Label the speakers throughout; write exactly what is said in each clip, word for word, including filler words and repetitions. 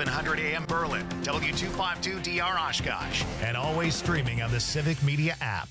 Speaker 1: eleven hundred A M Berlin, W two fifty-two D R Oshkosh, and always streaming on the Civic Media app.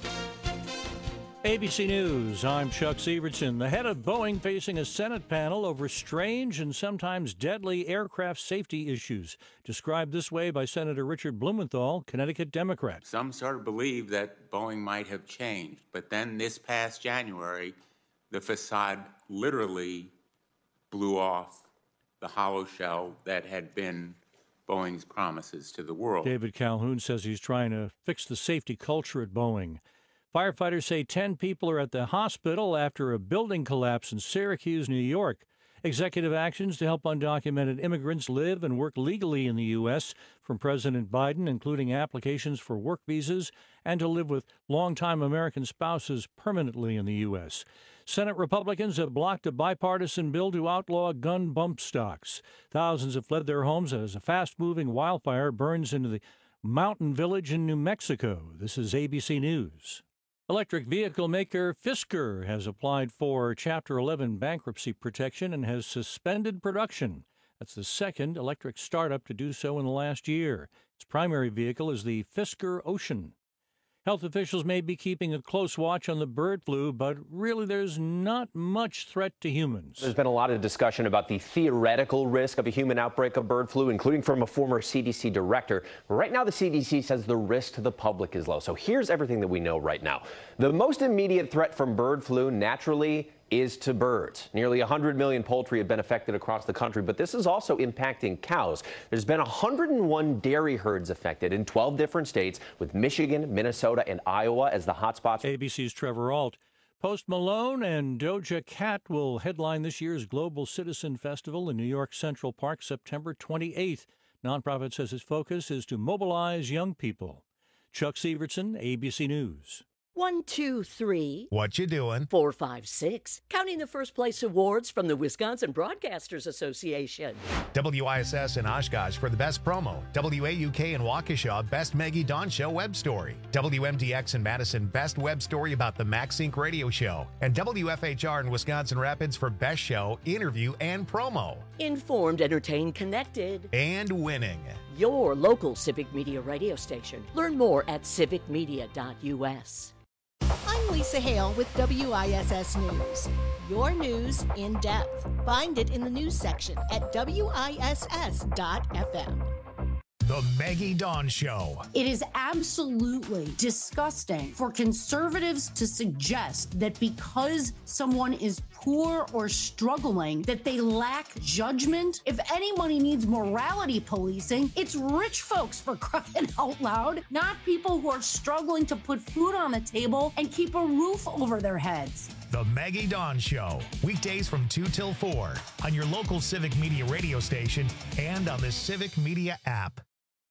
Speaker 2: A B C News, I'm Chuck Severson. The head of Boeing facing a Senate panel over strange and sometimes deadly aircraft safety issues. Described this way by Senator Richard Blumenthal, Connecticut Democrat.
Speaker 3: Some sort of believe that Boeing might have changed, but then this past January, the facade literally blew off the hollow shell that had been Boeing's promises to the world.
Speaker 2: David Calhoun says he's trying to fix the safety culture at Boeing. Firefighters say ten people are at the hospital after a building collapse in Syracuse, New York. Executive actions to help undocumented immigrants live and work legally in the U S from President Biden, including applications for work visas and to live with longtime American spouses permanently in the U S. Senate Republicans have blocked a bipartisan bill to outlaw gun bump stocks. Thousands have fled their homes as a fast-moving wildfire burns into the mountain village in New Mexico. This is A B C News. Electric vehicle maker Fisker has applied for Chapter eleven bankruptcy protection and has suspended production. That's the second electric startup to do so in the last year. Its primary vehicle is the Fisker Ocean. Health officials may be keeping a close watch on the bird flu, but really there's not much threat to humans.
Speaker 4: There's been a lot of discussion about the theoretical risk of a human outbreak of bird flu, including from a former C D C director. Right now, the C D C says the risk to the public is low. So here's everything that we know right now. The most immediate threat from bird flu, naturally, is to birds. Nearly one hundred million poultry have been affected across the country, but this is also impacting cows. There's been one hundred one dairy herds affected in twelve different states, with Michigan, Minnesota, and Iowa as the hotspots.
Speaker 2: A B C's Trevor Ault. Post Malone and Doja Cat will headline this year's Global Citizen Festival in New York Central Park September twenty-eighth. Nonprofit says its focus is to mobilize young people. Chuck Severson, A B C News.
Speaker 5: One, two, three.
Speaker 1: What you doing?
Speaker 5: Four, five, six. Counting the first place awards from the Wisconsin Broadcasters Association.
Speaker 1: W I S S in Oshkosh for the best promo. W A U K in Waukesha, best Maggie Dawn Show web story. W M D X in Madison, best web story about the MaxSync radio show. And W F H R in Wisconsin Rapids for best show, interview, and promo.
Speaker 5: Informed, entertained, connected.
Speaker 1: And winning.
Speaker 5: Your local Civic Media radio station. Learn more at civic media dot u s.
Speaker 6: I'm Lisa Hale with W I S S News. Your news in depth. Find it in the news section at W I S S dot F M.
Speaker 1: The Maggie Dawn Show.
Speaker 7: It is absolutely disgusting for conservatives to suggest that because someone is poor or struggling, that they lack judgment. If anybody needs morality policing, it's rich folks, for crying out loud, not people who are struggling to put food on the table and keep a roof over their heads.
Speaker 1: The Maggie Dawn Show, weekdays from two till four on your local Civic Media radio station and on the Civic Media app.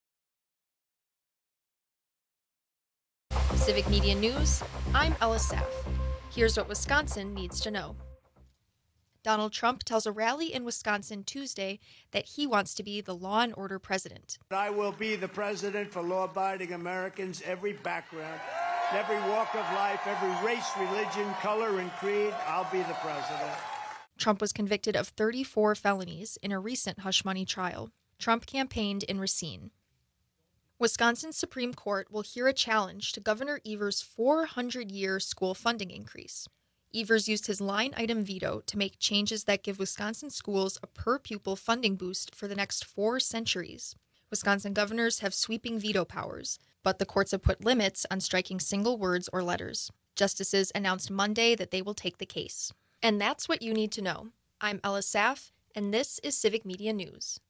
Speaker 8: Civic Media News, I'm Ella Saff. Here's what Wisconsin needs to know. Donald Trump tells a rally in Wisconsin Tuesday that he wants to be the law and order president.
Speaker 9: I will be the president for law-abiding Americans, every background, every walk of life, every race, religion, color, and creed. I'll be the president.
Speaker 8: Trump was convicted of thirty-four felonies in a recent hush money trial. Trump campaigned in Racine. Wisconsin's Supreme Court will hear a challenge to Governor Evers' four hundred year school funding increase. Evers used his line-item veto to make changes that give Wisconsin schools a per-pupil funding boost for the next four centuries. Wisconsin governors have sweeping veto powers, but the courts have put limits on striking single words or letters. Justices announced Monday that they will take the case. And that's what you need to know. I'm Ella Saff, and this is Civic Media News.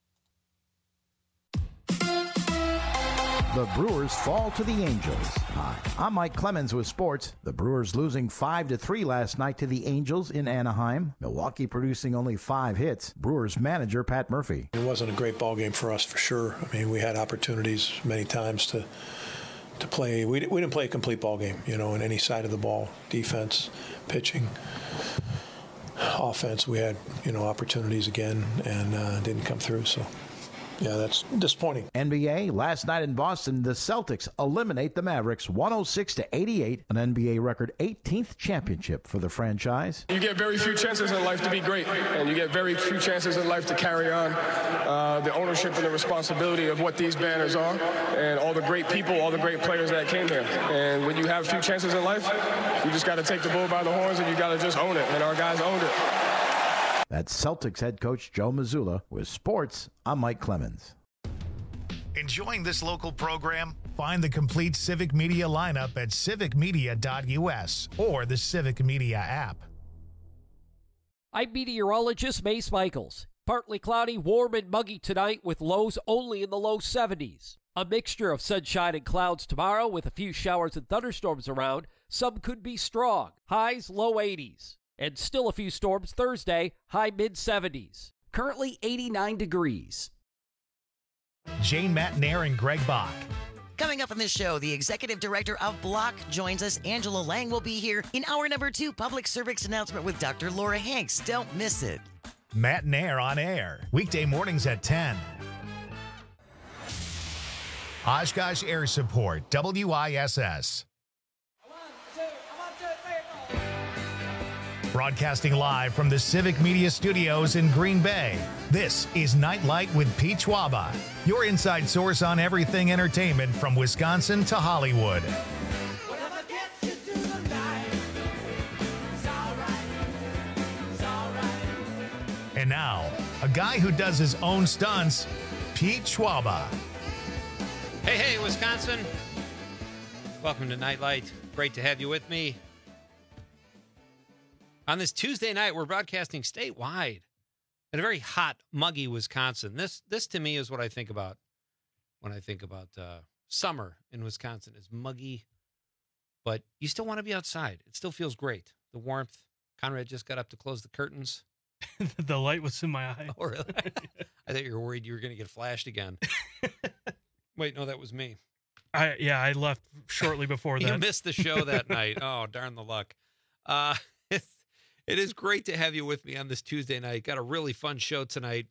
Speaker 10: The Brewers fall to the Angels. Hi, I'm Mike Clemens with sports. The Brewers losing five to three last night to the Angels in Anaheim. Milwaukee producing only five hits. Brewers manager Pat Murphy.
Speaker 11: It wasn't a great ball game for us for sure. I mean, we had opportunities many times to to play. We, we didn't play a complete ball game, you know, on any side of the ball. Defense, pitching, offense. We had, you know, opportunities again and uh, didn't come through. So. yeah, that's disappointing.
Speaker 10: N B A, last night in Boston, the Celtics eliminate the Mavericks one oh six to eighty-eight, an N B A record eighteenth championship for the franchise.
Speaker 12: You get very few chances in life to be great, and you get very few chances in life to carry on uh, the ownership and the responsibility of what these banners are, and all the great people, all the great players that came here. And when you have few chances in life, you just got to take the bull by the horns, and you got to just own it, and our guys owned it.
Speaker 10: That's Celtics head coach Joe Mazzulla. With sports, I'm Mike Clemens.
Speaker 1: Enjoying this local program? Find the complete Civic Media lineup at civic media dot u s or the Civic Media app.
Speaker 13: I'm meteorologist Mace Michaels. Partly cloudy, warm and muggy tonight with lows only in the low seventies. A mixture of sunshine and clouds tomorrow with a few showers and thunderstorms around. Some could be strong. Highs low eighties. And still a few storms Thursday, high mid seventies. Currently eighty-nine degrees.
Speaker 1: Jane Matnair and Greg Bach.
Speaker 14: Coming up on this show, the executive director of Block joins us. Angela Lang will be here in hour number two, public service announcement with Doctor Laura Hanks. Don't miss it.
Speaker 1: Matnair on air, weekday mornings at ten. Oshkosh Air Support, W I S S. Broadcasting live from the Civic Media Studios in Green Bay, this is Nightlight with Pete Schwaba, your inside source on everything entertainment from Wisconsin to Hollywood. And now, a guy who does his own stunts, Pete Schwaba.
Speaker 15: Hey, hey, Wisconsin. Welcome to Nightlight. Great to have you with me. On this Tuesday night, we're broadcasting statewide in a very hot, muggy Wisconsin. This, this to me, is what I think about when I think about uh, summer in Wisconsin. It's muggy, but you still want to be outside. It still feels great. The warmth. Conrad just got up to close the curtains.
Speaker 16: The light was in my eye.
Speaker 15: Oh, really? I thought you were worried you were going to get flashed again. Wait, no, that was me.
Speaker 16: I yeah, I left shortly before that.
Speaker 15: You missed the show that night. Oh, darn the luck. Uh, it's, it is great to have you with me on this Tuesday night. Got a really fun show tonight.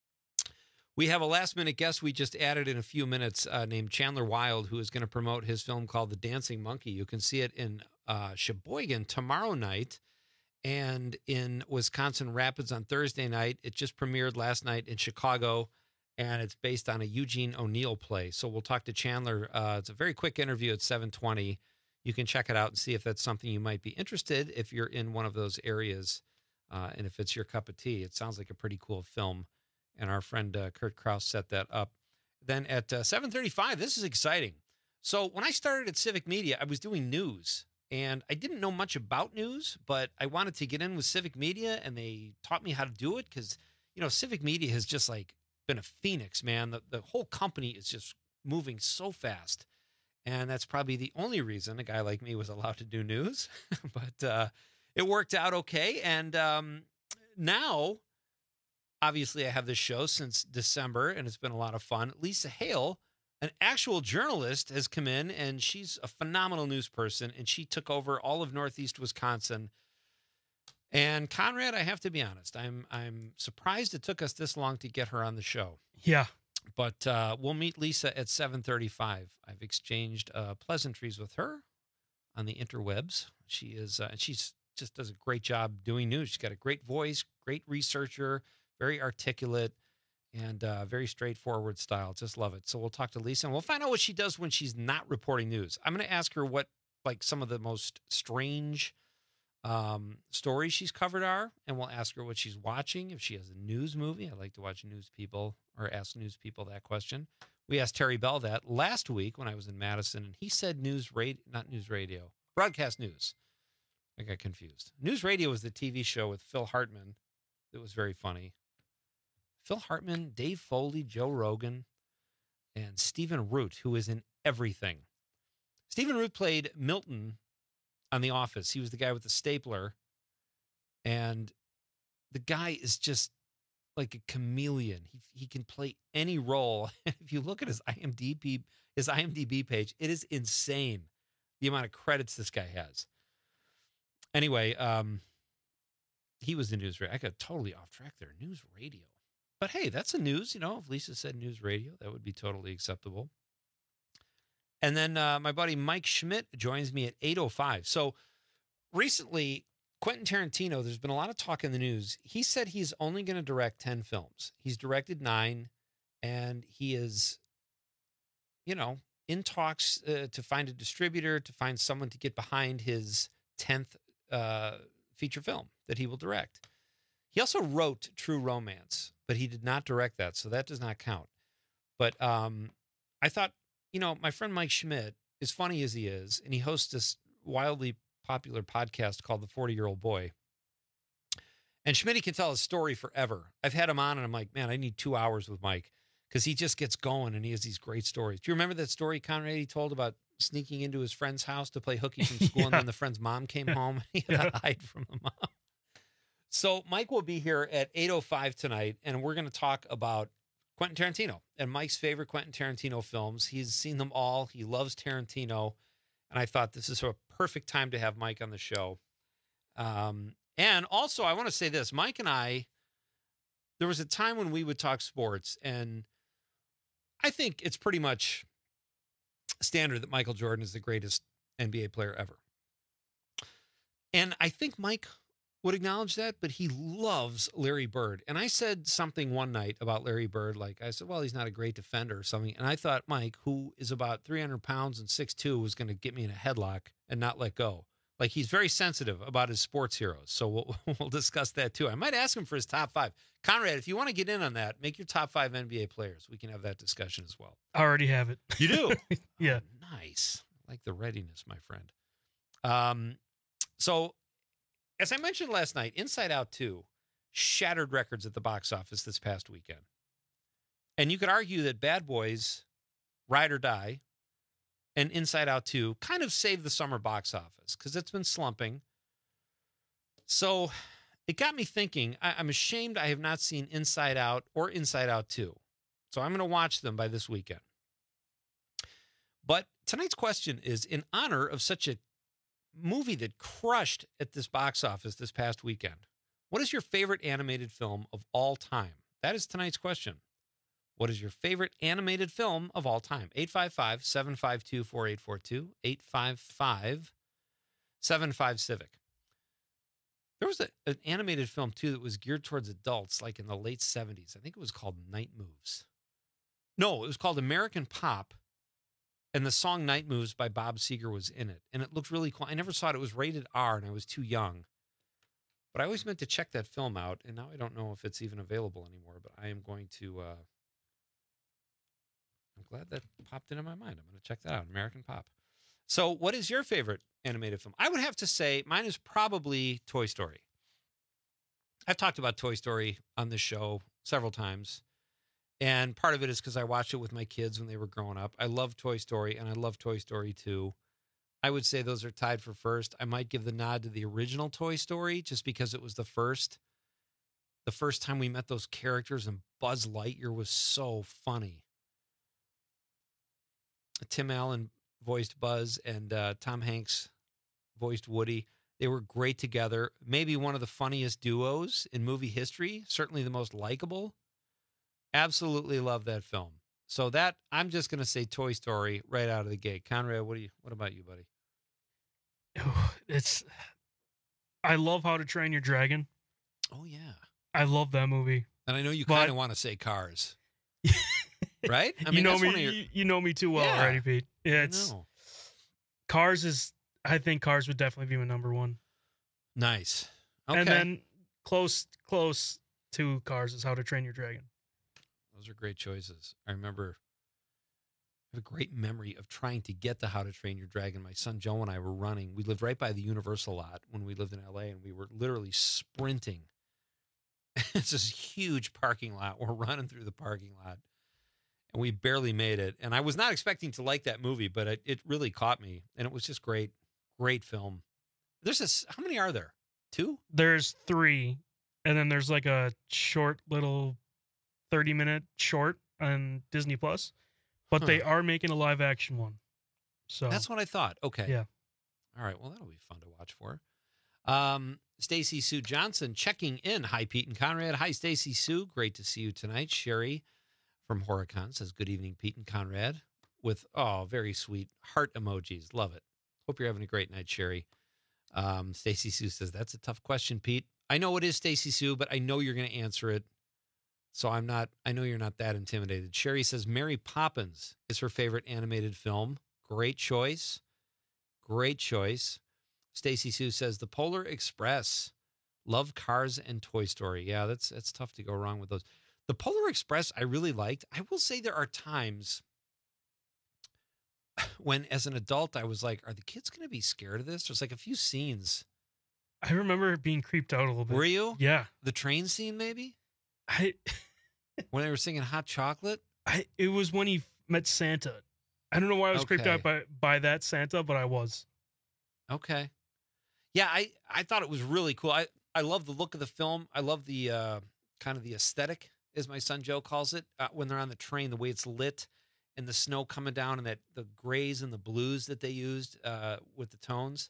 Speaker 15: We have a last-minute guest we just added in a few minutes uh, named Chandler Wild, who is going to promote his film called The Dancing Monkey. You can see it in uh, Sheboygan tomorrow night and in Wisconsin Rapids on Thursday night. It just premiered last night in Chicago, and it's based on a Eugene O'Neill play. So we'll talk to Chandler. Uh, it's a very quick interview at seven twenty. You can check it out and see if that's something you might be interested if you're in one of those areas uh, and if it's your cup of tea. It sounds like a pretty cool film, and our friend uh, Kurt Kraus set that up. Then at uh, seven thirty-five, this is exciting. So when I started at Civic Media, I was doing news, and I didn't know much about news, but I wanted to get in with Civic Media, and they taught me how to do it because, you know, Civic Media has just like been a phoenix, man. The, the whole company is just moving so fast. And that's probably the only reason a guy like me was allowed to do news. But uh, it worked out okay. And um, now, obviously, I have this show since December, and it's been a lot of fun. Lisa Hale, an actual journalist, has come in, and she's a phenomenal news person, and she took over all of Northeast Wisconsin. And Conrad, I have to be honest, I'm I'm surprised it took us this long to get her on the show.
Speaker 16: Yeah.
Speaker 15: But uh, we'll meet Lisa at seven thirty-five. I've exchanged uh, pleasantries with her on the interwebs. She is, uh, she's just does a great job doing news. She's got a great voice, great researcher, very articulate, and uh, very straightforward style. Just love it. So we'll talk to Lisa, and we'll find out what she does when she's not reporting news. I'm going to ask her what, like, some of the most strange um, stories she's covered are, and we'll ask her what she's watching. If she has a news movie, I like to watch news people. Or ask news people that question. We asked Terry Bell that last week when I was in Madison, and he said news radio, not news radio, broadcast news. I got confused. News radio was the T V show with Phil Hartman that was very funny. Phil Hartman, Dave Foley, Joe Rogan, and Stephen Root, who is in everything. Stephen Root played Milton on The Office. He was the guy with the stapler, and the guy is just like a chameleon. He he can play any role. If you look at his IMDb his IMDb page, it is insane the amount of credits this guy has. Anyway, um, he was the news radio. I got totally off track there. News radio. but hey, that's a news. You know, if Lisa said news radio, that would be totally acceptable. And then uh, my buddy Mike Schmidt joins me at eight oh five. So recently, Quentin Tarantino, there's been a lot of talk in the news. He said he's only going to direct ten films. He's directed nine, and he is, you know, in talks uh, to find a distributor, to find someone to get behind his tenth uh, feature film that he will direct. He also wrote True Romance, but he did not direct that, so that does not count. But um, I thought, you know, my friend Mike Schmidt, as funny as he is, and he hosts this wildly popular podcast called The forty-Year-Old Boy. And Schmidt can tell his story forever. I've had him on, and I'm like, man, I need two hours with Mike because he just gets going, and he has these great stories. Do you remember that story, Conrad, he told about sneaking into his friend's house to play hooky from school, yeah. and then the friend's mom came home? He had yeah. to hide from the mom. So Mike will be here at eight oh five tonight, and we're going to talk about Quentin Tarantino and Mike's favorite Quentin Tarantino films. He's seen them all. He loves Tarantino, and I thought this is a perfect time to have Mike on the show. Um, and also, I want to say this. Mike and I, there was a time when we would talk sports, and I think it's pretty much standard that Michael Jordan is the greatest N B A player ever. And I think Mike would acknowledge that, but he loves Larry Bird. And I said something one night about Larry Bird, like I said, well, he's not a great defender or something. And I thought Mike, who is about three hundred pounds and six two, was going to get me in a headlock and not let go. Like, he's very sensitive about his sports heroes. So we'll, we'll discuss that too. I might ask him for his top five. Conrad, if you want to get in on that, make your top five N B A players. We can have that discussion as well.
Speaker 16: I already have it.
Speaker 15: You do?
Speaker 16: Yeah.
Speaker 15: Oh, nice. I like the readiness, my friend. Um, so as I mentioned last night, Inside Out two shattered records at the box office this past weekend. And you could argue that Bad Boys, Ride or Die, and Inside Out two kind of saved the summer box office because it's been slumping. So it got me thinking, I, I'm ashamed I have not seen Inside Out or Inside Out two. So I'm going to watch them by this weekend. But tonight's question is, in honor of such a movie that crushed at this box office this past weekend, what is your favorite animated film of all time? That is tonight's question. What is your favorite animated film of all time? eight five five, seven five two, four eight four two, eight five five, seven five, Civic. There was a, an animated film, too, that was geared towards adults, like in the late seventies. I think it was called Night Moves. No, it was called American Pop, and the song Night Moves by Bob Seger was in it. And it looked really cool. I never saw it. It was rated R, and I was too young. But I always meant to check that film out, and now I don't know if it's even available anymore, but I am going to... Uh, I'm glad that popped into my mind. I'm going to check that out, American Pop. So what is your favorite animated film? I would have to say mine is probably Toy Story. I've talked about Toy Story on this show several times, and part of it is because I watched it with my kids when they were growing up. I love Toy Story, and I love Toy Story two. I would say those are tied for first. I might give the nod to the original Toy Story just because it was the first. The first time we met those characters, and Buzz Lightyear was so funny. Tim Allen voiced Buzz, and uh, Tom Hanks voiced Woody. They were great together. Maybe one of the funniest duos in movie history. Certainly the most likable. Absolutely love that film. So that, I'm just going to say Toy Story right out of the gate. Conrad, what do you? What about you, buddy?
Speaker 16: It's. I love How to Train Your Dragon.
Speaker 15: Oh yeah,
Speaker 16: I love that movie.
Speaker 15: And I know you
Speaker 16: but,
Speaker 15: kind of want to say Cars. Right? I mean,
Speaker 16: you know
Speaker 15: that's
Speaker 16: me.
Speaker 15: One of your...
Speaker 16: you, you know me too well
Speaker 15: yeah,
Speaker 16: already, Pete. Yeah, it's Cars is. I think Cars would definitely be my number one.
Speaker 15: Nice. Okay.
Speaker 16: And then close, close to Cars is How to Train Your Dragon.
Speaker 15: Those are great choices. I remember. I have a great memory of trying to get to How to Train Your Dragon. My son Joe and I were running. We lived right by the Universal lot when we lived in L A, and we were literally sprinting. It's this huge parking lot. We're running through the parking lot. And we barely made it. And I was not expecting to like that movie, but it, it really caught me. And it was just great. Great film. There's this, how many are there? Two?
Speaker 16: There's three. And then there's like a short little thirty minute short on Disney Plus. But huh. they are making a live action one. So
Speaker 15: that's what I thought. Okay.
Speaker 16: Yeah.
Speaker 15: All right. Well, that'll be fun to watch for. Um, Stacy Sue Johnson checking in. Hi, Pete and Conrad. Hi, Stacy Sue. Great to see you tonight. Sherry from Horicon says, good evening, Pete and Conrad, with, oh, very sweet heart emojis. Love it. Hope you're having a great night, Sherry. Um, Stacy Sue says, that's a tough question, Pete. I know it is, Stacy Sue, but I know you're going to answer it. So I'm not, I know you're not that intimidated. Sherry says, Mary Poppins is her favorite animated film. Great choice. Great choice. Stacy Sue says, The Polar Express. Love Cars and Toy Story. Yeah, that's that's tough to go wrong with those. The Polar Express I really liked. I will say there are times when, as an adult, I was like, are the kids going to be scared of this? There's like a few scenes.
Speaker 16: I remember being creeped out a little bit.
Speaker 15: Were you?
Speaker 16: Yeah.
Speaker 15: The train scene, maybe?
Speaker 16: I
Speaker 15: when they were singing Hot Chocolate?
Speaker 16: I It was when he met Santa. I don't know why I was
Speaker 15: Okay.
Speaker 16: creeped out by, by that Santa, but I was.
Speaker 15: Okay. Yeah, I, I thought it was really cool. I, I love the look of the film. I love the uh, kind of the aesthetic, as my son Joe calls it, uh, when they're on the train, the way it's lit and the snow coming down and that the grays and the blues that they used uh, with the tones.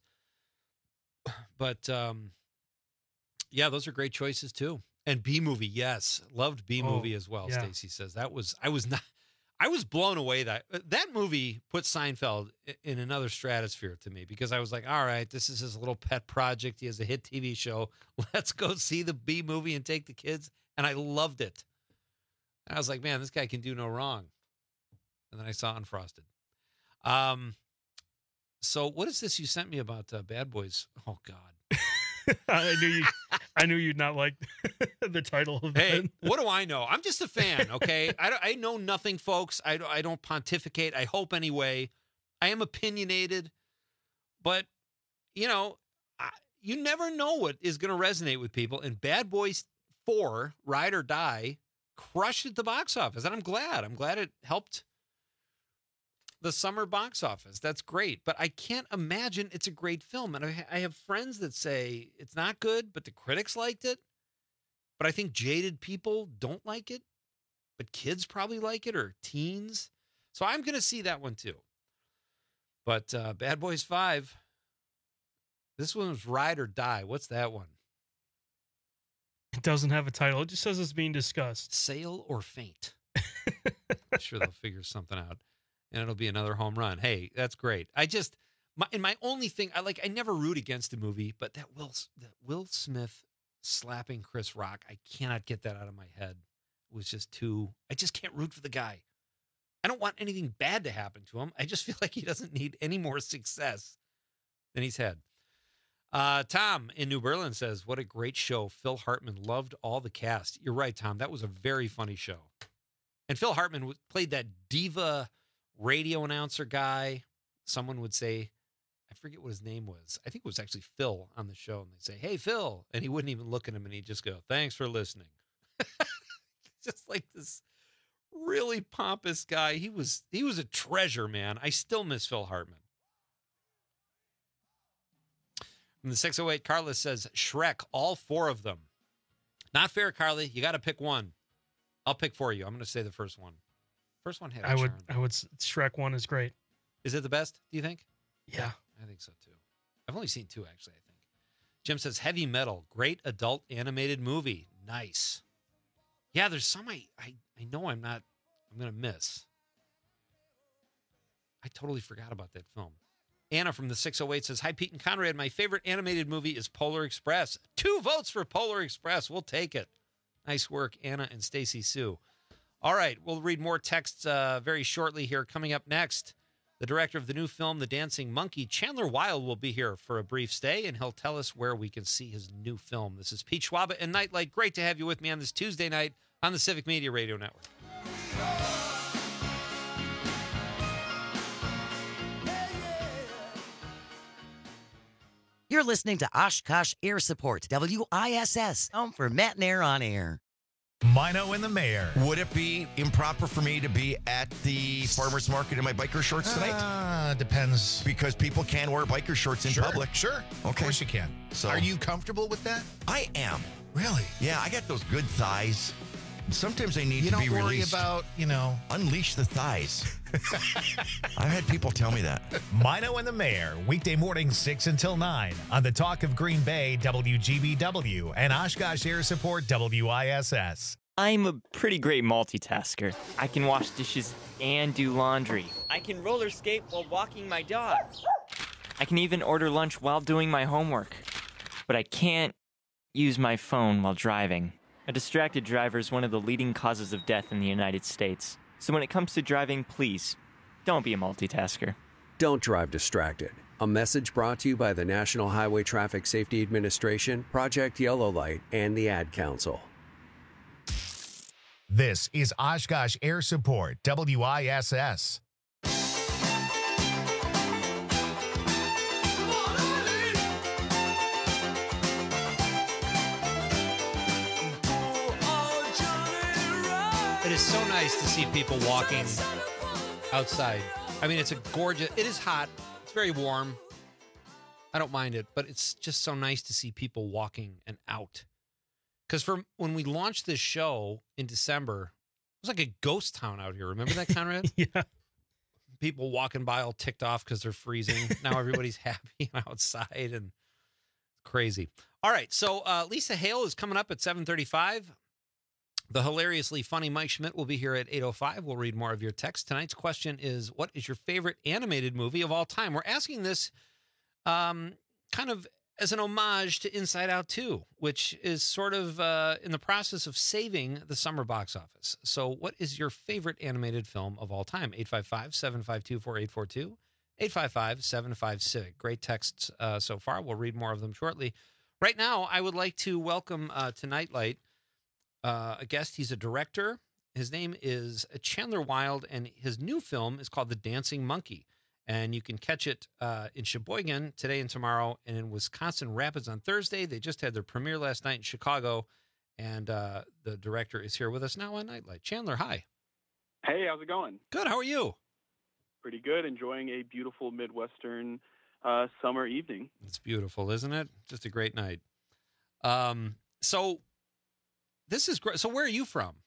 Speaker 15: But, um, yeah, those are great choices, too. And B-Movie, yes. Loved B-Movie
Speaker 16: Oh,
Speaker 15: as well,
Speaker 16: yeah.
Speaker 15: Stacy says. That was, I was not... I was blown away that that movie put Seinfeld in another stratosphere to me because I was like, all right, this is his little pet project. He has a hit T V show. Let's go see the B movie and take the kids. And I loved it. And I was like, man, this guy can do no wrong. And then I saw Unfrosted. Um, so what is this you sent me about uh, Bad Boys? Oh God.
Speaker 16: I knew you. I knew you'd not like the title of
Speaker 15: Hey,
Speaker 16: it.
Speaker 15: what do I know? I'm just a fan, okay? I, don't, I know nothing, folks. I, don't- I don't pontificate. I hope anyway. I am opinionated, but, you know, I, you never know what is going to resonate with people. And Bad Boys four, Ride or Die, crushed at the box office. And I'm glad. I'm glad it helped the summer box office. That's great. But I can't imagine it's a great film. And I, I have friends that say it's not good, but the critics liked it. But I think jaded people don't like it. But kids probably like it, or teens. So I'm going to see that one too. But uh, Bad Boys five, this one was Ride or Die. What's that one?
Speaker 16: It doesn't have a title. It just says it's being discussed.
Speaker 15: Sail or Faint. I'm sure they'll figure something out. And it'll be another home run. Hey, that's great. I just, my, and my only thing, I like, I never root against a movie, but that Will, that Will Smith slapping Chris Rock, I cannot get that out of my head. It was just too, I just can't root for the guy. I don't want anything bad to happen to him. I just feel like he doesn't need any more success than he's had. Uh, Tom in New Berlin says, what a great show. Phil Hartman loved all the cast. You're right, Tom. That was a very funny show. And Phil Hartman w- played that diva radio announcer guy. Someone would say, I forget what his name was. I think it was actually Phil on the show. And they'd say, hey, Phil. And he wouldn't even look at him and he'd just go, thanks for listening. Just like this really pompous guy. He was, he was a treasure, man. I still miss Phil Hartman. And the six oh eight, Carla says, Shrek, all four of them. Not fair, Carly. You got to pick one. I'll pick for you. I'm going to say the first one. First one had a
Speaker 16: I would.
Speaker 15: charm.
Speaker 16: I would. s- Shrek one is great.
Speaker 15: Is it the best, do you think?
Speaker 16: Yeah.
Speaker 15: I think so, too. I've only seen two, actually, I think. Jim says, Heavy Metal, great adult animated movie. Nice. Yeah, there's some I, I, I know I'm not, I'm going to miss. I totally forgot about that film. Anna from the six oh eight says, hi, Pete and Conrad. My favorite animated movie is Polar Express. Two votes for Polar Express. We'll take it. Nice work, Anna and Stacy Sue. All right, we'll read more texts uh, very shortly here. Coming up next, the director of the new film, The Dancing Monkey, Chandler Wild, will be here for a brief stay, and he'll tell us where we can see his new film. This is Pete Schwaba and Nightlight. Great to have you with me on this Tuesday night on the Civic Media Radio Network.
Speaker 14: You're listening to Oshkosh Air Support, W I S S, home for Matt and Air on Air.
Speaker 1: Mino and the Mayor.
Speaker 17: Would it be improper for me to be at the farmer's market in my biker shorts tonight?
Speaker 1: Uh, depends.
Speaker 17: Because people can wear biker shorts in
Speaker 1: Sure,
Speaker 17: public.
Speaker 1: Sure.
Speaker 17: Okay.
Speaker 1: Of course you can.
Speaker 17: So-
Speaker 1: Are you comfortable with that?
Speaker 17: I am.
Speaker 1: Really?
Speaker 17: Yeah, I got those good thighs. Sometimes they need
Speaker 1: You
Speaker 17: to
Speaker 1: don't
Speaker 17: be
Speaker 1: worry
Speaker 17: released.
Speaker 1: about, you know,
Speaker 17: Unleash the thighs. I've had people tell me that.
Speaker 1: Mino and the Mayor, weekday mornings six until nine on the Talk of Green Bay, W G B W, and Oshkosh Air Support, W I S S.
Speaker 18: I'm a pretty great multitasker. I can wash dishes and do laundry. I can roller skate while walking my dog. I can even order lunch while doing my homework. But I can't use my phone while driving. A distracted driver is one of the leading causes of death in the United States. So when it comes to driving, please, don't be a multitasker.
Speaker 19: Don't drive distracted. A message brought to you by the National Highway Traffic Safety Administration, Project Yellow Light, and the Ad Council.
Speaker 1: This is Oshkosh Air Support, W I S S.
Speaker 15: It is so nice to see people walking outside. I mean, it's a gorgeous, it is hot. It's very warm. I don't mind it, but it's just so nice to see people walking and out. Because from when we launched this show in December, it was like a ghost town out here. Remember that, Conrad?
Speaker 16: Yeah.
Speaker 15: People walking by all ticked off because they're freezing. Now everybody's happy and outside and crazy. All right, so uh, Lisa Hale is coming up at seven thirty-five. The hilariously funny Mike Schmidt will be here at eight oh five. We'll read more of your text. Tonight's question is, what is your favorite animated movie of all time? We're asking this um, kind of as an homage to Inside Out two, which is sort of uh, in the process of saving the summer box office. So what is your favorite animated film of all time? eight five five, seven five two, four eight four two, eight five five, seven five civic. Great texts uh, so far. We'll read more of them shortly. Right now, I would like to welcome uh, to Nightlight uh, a guest. He's a director. His name is Chandler Wild, and his new film is called The Dancing Monkey. And you can catch it uh, in Sheboygan today and tomorrow, and in Wisconsin Rapids on Thursday. They just had their premiere last night in Chicago, and uh, the director is here with us now on Nightlight. Chandler, hi.
Speaker 20: Hey, how's it going?
Speaker 15: Good. How are you?
Speaker 20: Pretty good. Enjoying a beautiful Midwestern uh, summer evening.
Speaker 15: It's beautiful, isn't it? Just a great night. Um, so this is great. So where are you from?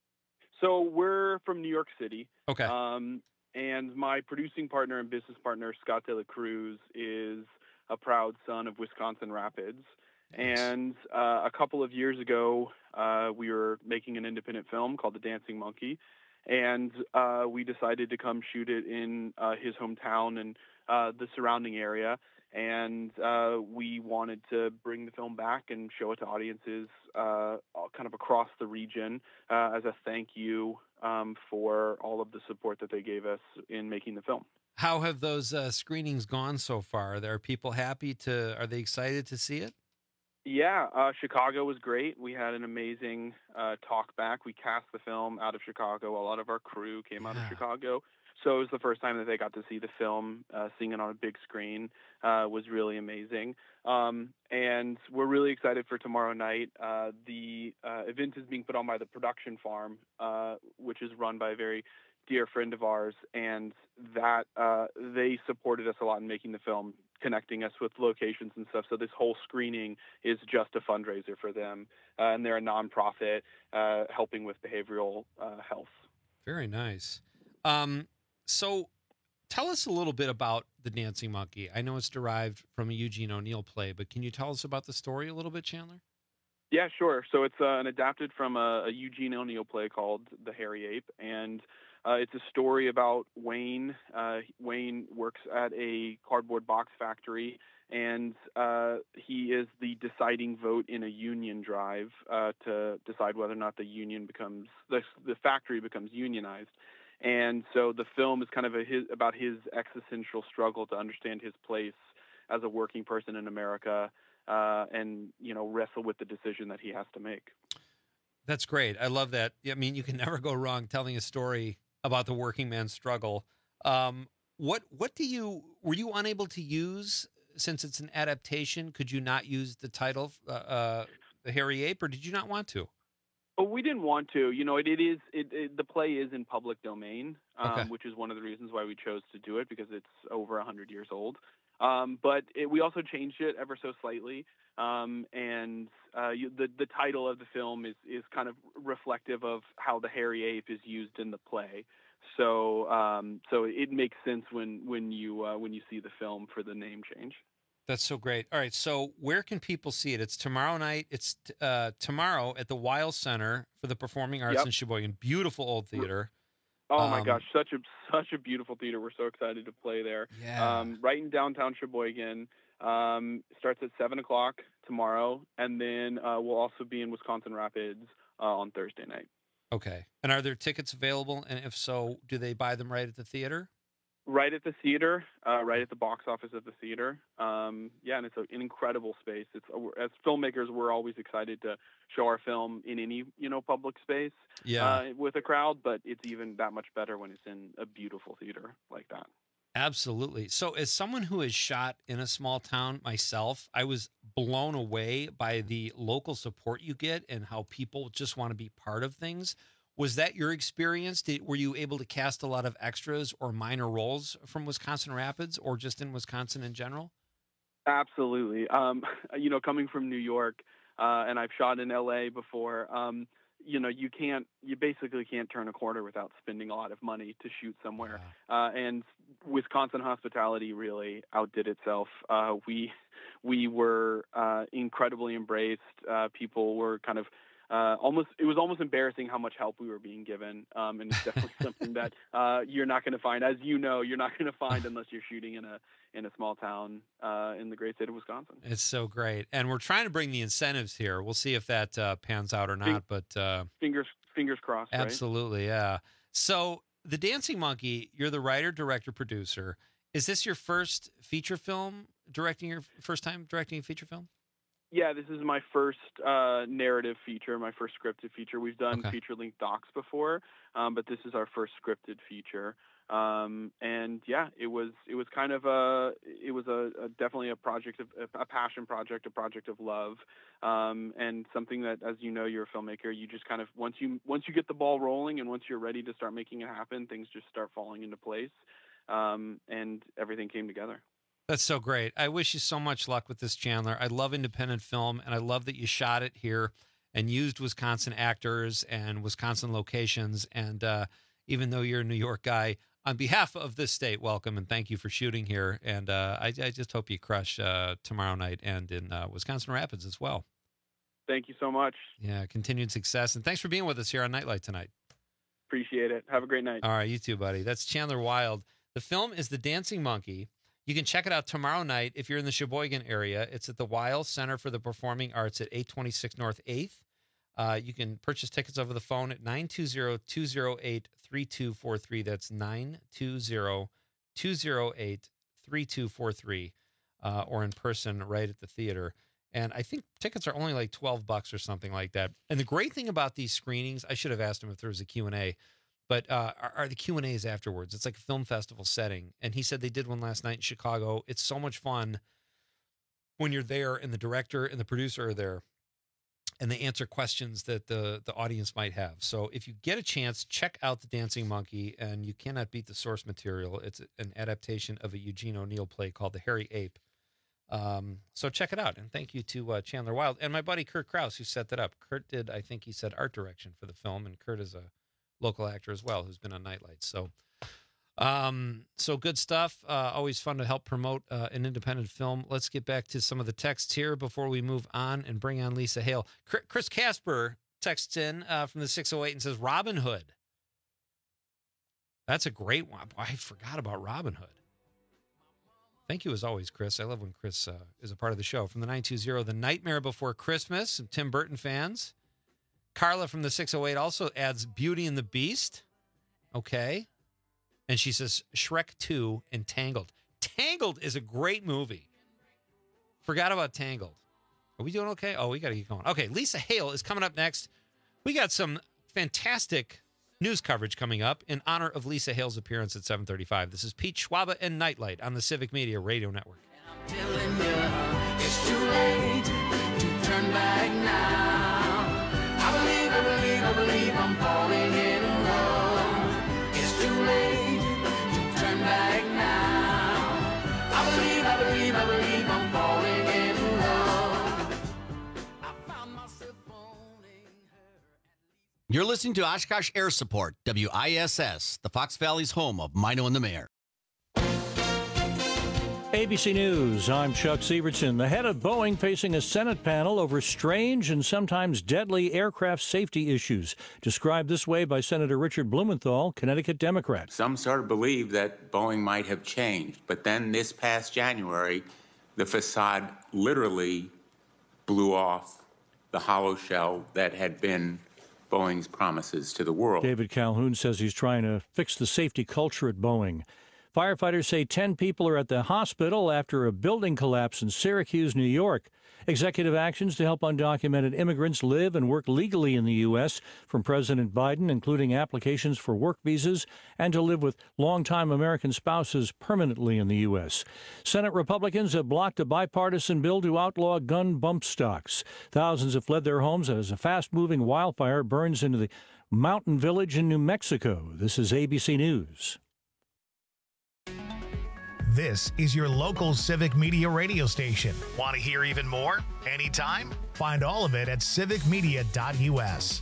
Speaker 20: So we're from New York City.
Speaker 15: Okay.
Speaker 20: Um, and my producing partner and business partner, Scott De La Cruz, is a proud son of Wisconsin Rapids. Nice. And uh, a couple of years ago, uh, we were making an independent film called The Dancing Monkey. And uh, we decided to come shoot it in uh, his hometown and uh, the surrounding area. And uh, we wanted to bring the film back and show it to audiences uh, kind of across the region uh, as a thank you um, for all of the support that they gave us in making the film.
Speaker 15: How have those uh, screenings gone so far? Are people happy to, are they excited to see it?
Speaker 20: Yeah, uh, Chicago was great. We had an amazing uh, talk back. We cast the film out of Chicago. A lot of our crew came yeah. out of Chicago. So it was the first time that they got to see the film. Uh, seeing it on a big screen uh, was really amazing. Um, and we're really excited for tomorrow night. Uh, the uh, event is being put on by the Production Farm, uh, which is run by a very dear friend of ours. And that uh, they supported us a lot in making the film, connecting us with locations and stuff. So this whole screening is just a fundraiser for them. Uh, and they're a nonprofit uh, helping with behavioral uh, health.
Speaker 15: Very nice. Um, So tell us a little bit about The Dancing Monkey. I know it's derived from a Eugene O'Neill play, but can you tell us about the story a little bit, Chandler?
Speaker 20: Yeah, sure. So it's uh, an adapted from a, a Eugene O'Neill play called The Hairy Ape, and uh, it's a story about Wayne. Uh, Wayne works at a cardboard box factory, and uh, he is the deciding vote in a union drive uh, to decide whether or not the union becomes the, the factory becomes unionized. And so the film is kind of a, his, about his existential struggle to understand his place as a working person in America uh, and, you know, wrestle with the decision that he has to make.
Speaker 15: That's great. I love that. I mean, you can never go wrong telling a story about the working man's struggle. Um, what what do you, were you unable to use, since it's an adaptation, could you not use the title, uh, uh, The Hairy Ape, or did you not want to?
Speaker 20: Oh, we didn't want to. You know, it, it is it, it, the play is in public domain, um,
Speaker 15: Okay.
Speaker 20: which is one of the reasons why we chose to do it, because it's over a hundred years old. Um, but it, we also changed it ever so slightly. Um, and uh, you, the the title of the film is is kind of reflective of how the hairy ape is used in the play. So um, so it makes sense when when you uh, when you see the film for the name change.
Speaker 15: That's so great. All right, so where can people see it? It's tomorrow night. It's uh, tomorrow at the Weil Center for the Performing Arts
Speaker 20: Yep.
Speaker 15: in Sheboygan. Beautiful old theater.
Speaker 20: Oh my
Speaker 15: Um,
Speaker 20: gosh, such a such a beautiful theater. We're so excited to play there.
Speaker 15: Yeah.
Speaker 20: Um, right in downtown Sheboygan. Um, starts at seven o'clock tomorrow, and then uh, we'll also be in Wisconsin Rapids uh, on Thursday night.
Speaker 15: Okay. And are there tickets available? And if so, do they buy them right at the theater?
Speaker 20: Right at the theater, uh, right at the box office of the theater. Um, yeah, and it's a, an incredible space. It's as filmmakers, we're always excited to show our film in any you know public space
Speaker 15: Yeah.
Speaker 20: uh, with a crowd, but it's even that much better when it's in a beautiful theater like that.
Speaker 15: Absolutely. So, as someone who has shot in a small town myself, I was blown away by the local support you get and how people just want to be part of things. Was that your experience? Did, were you able to cast a lot of extras or minor roles from Wisconsin Rapids or just in Wisconsin in general?
Speaker 20: Absolutely. Um, you know, coming from New York, uh, and I've shot in L A before, um, you know, you can't, you basically can't turn a corner without spending a lot of money to shoot somewhere. Uh, and Wisconsin hospitality really outdid itself. Uh, we, we were uh, incredibly embraced. Uh, people were kind of uh, almost, it was almost embarrassing how much help we were being given. Um, and it's definitely something that uh, you're not going to find, as you know, you're not going to find unless you're shooting in a, in a small town uh, in the great state of Wisconsin.
Speaker 15: It's so great. And we're trying to bring the incentives here. We'll see if that uh, pans out or not, but uh,
Speaker 20: Fingers, fingers crossed. Right?
Speaker 15: absolutely. Yeah. So The Dancing Monkey, you're the writer, director, producer. Is this your first feature film directing your first time directing a feature film?
Speaker 20: Yeah, this is my first uh, narrative feature, my first scripted feature. We've done
Speaker 15: Okay.
Speaker 20: feature-length docs before, um, but this is our first scripted feature. Um, and yeah, it was it was kind of a it was a, a definitely a project of a passion project, a project of love, um, and something that, as you know, you're a filmmaker. You just kind of once you once you get the ball rolling and once you're ready to start making it happen, things just start falling into place, um, and everything came together.
Speaker 15: That's so great. I wish you so much luck with this, Chandler. I love independent film, and I love that you shot it here and used Wisconsin actors and Wisconsin locations. And uh, even though you're a New York guy, on behalf of this state, welcome and thank you for shooting here. And uh, I, I just hope you crush uh, tomorrow night and in uh, Wisconsin Rapids as well.
Speaker 20: Thank you so much.
Speaker 15: Yeah, continued success. And thanks for being with us here on Nightlight tonight.
Speaker 20: Appreciate it. Have a great night.
Speaker 15: All right, you too, buddy. That's Chandler Wild. The film is The Dancing Monkey. You can check it out tomorrow night if you're in the Sheboygan area. It's at the Weil Center for the Performing Arts at eight twenty-six North eighth. Uh, you can purchase tickets over the phone at nine two zero, two zero eight, three two four three. That's nine two zero, two zero eight, three two four three, uh, or in person right at the theater. And I think tickets are only like twelve bucks or something like that. And the great thing about these screenings, I should have asked him if there was a Q and A, but uh, are, are the Q and A's afterwards. It's like a film festival setting. And he said they did one last night in Chicago. It's so much fun when you're there and the director and the producer are there and they answer questions that the, the audience might have. So if you get a chance, check out The Dancing Monkey, and you cannot beat the source material. It's an adaptation of a Eugene O'Neill play called The Hairy Ape. Um, so check it out. And thank you to uh, Chandler Wild and my buddy Kurt Krause, who set that up. Kurt did, I think he said, art direction for the film, and Kurt is a local actor as well who's been on Nightlight. So um, so good stuff. Uh, always fun to help promote uh, an independent film. Let's get back to some of the texts here before we move on and bring on Lisa Hale. Chris Casper texts in uh, from the six oh eight and says, Robin Hood. That's a great one. Boy, I forgot about Robin Hood. Thank you as always, Chris. I love when Chris uh, is a part of the show. From the nine two zero, The Nightmare Before Christmas, some Tim Burton fans. Carla from the six oh eight also adds Beauty and the Beast. Okay. And she says Shrek two and Tangled. Tangled is a great movie. Forgot about Tangled. Are we doing okay? Oh, we got to keep going. Okay, Lisa Hale is coming up next. We got some fantastic news coverage coming up in honor of Lisa Hale's appearance at seven thirty-five. This is Pete Schwaba and Nightlight on the Civic Media Radio Network.
Speaker 21: I'm telling you, it's too late to turn back now. I believe, I believe, I believe I'm falling in love. It's too late to turn back now. I believe, I believe, I believe I'm falling in love.
Speaker 3: You're listening to Oshkosh Air Support, W I S S, the Fox Valley's home of Mino and the Mayor.
Speaker 2: A B C News, I'm Chuck Sievertson. The head of Boeing facing a Senate panel over strange and sometimes deadly aircraft safety issues, described this way by Senator Richard Blumenthal, Connecticut Democrat.
Speaker 22: Some sort of believe that Boeing might have changed, but then this past January, the facade literally blew off the hollow shell that had been Boeing's promises to the world.
Speaker 2: David Calhoun says he's trying to fix the safety culture at Boeing. Firefighters say ten people are at the hospital after a building collapse in Syracuse, New York. Executive actions to help undocumented immigrants live and work legally in the U S from President Biden, including applications for work visas and to live with longtime American spouses permanently in the U S. Senate Republicans have blocked a bipartisan bill to outlaw gun bump stocks. Thousands have fled their homes as a fast-moving wildfire burns into the mountain village in New Mexico. This is A B C News.
Speaker 1: This is your local Civic Media radio station. Want to hear even more? Anytime? Find all of it at civic media dot U S.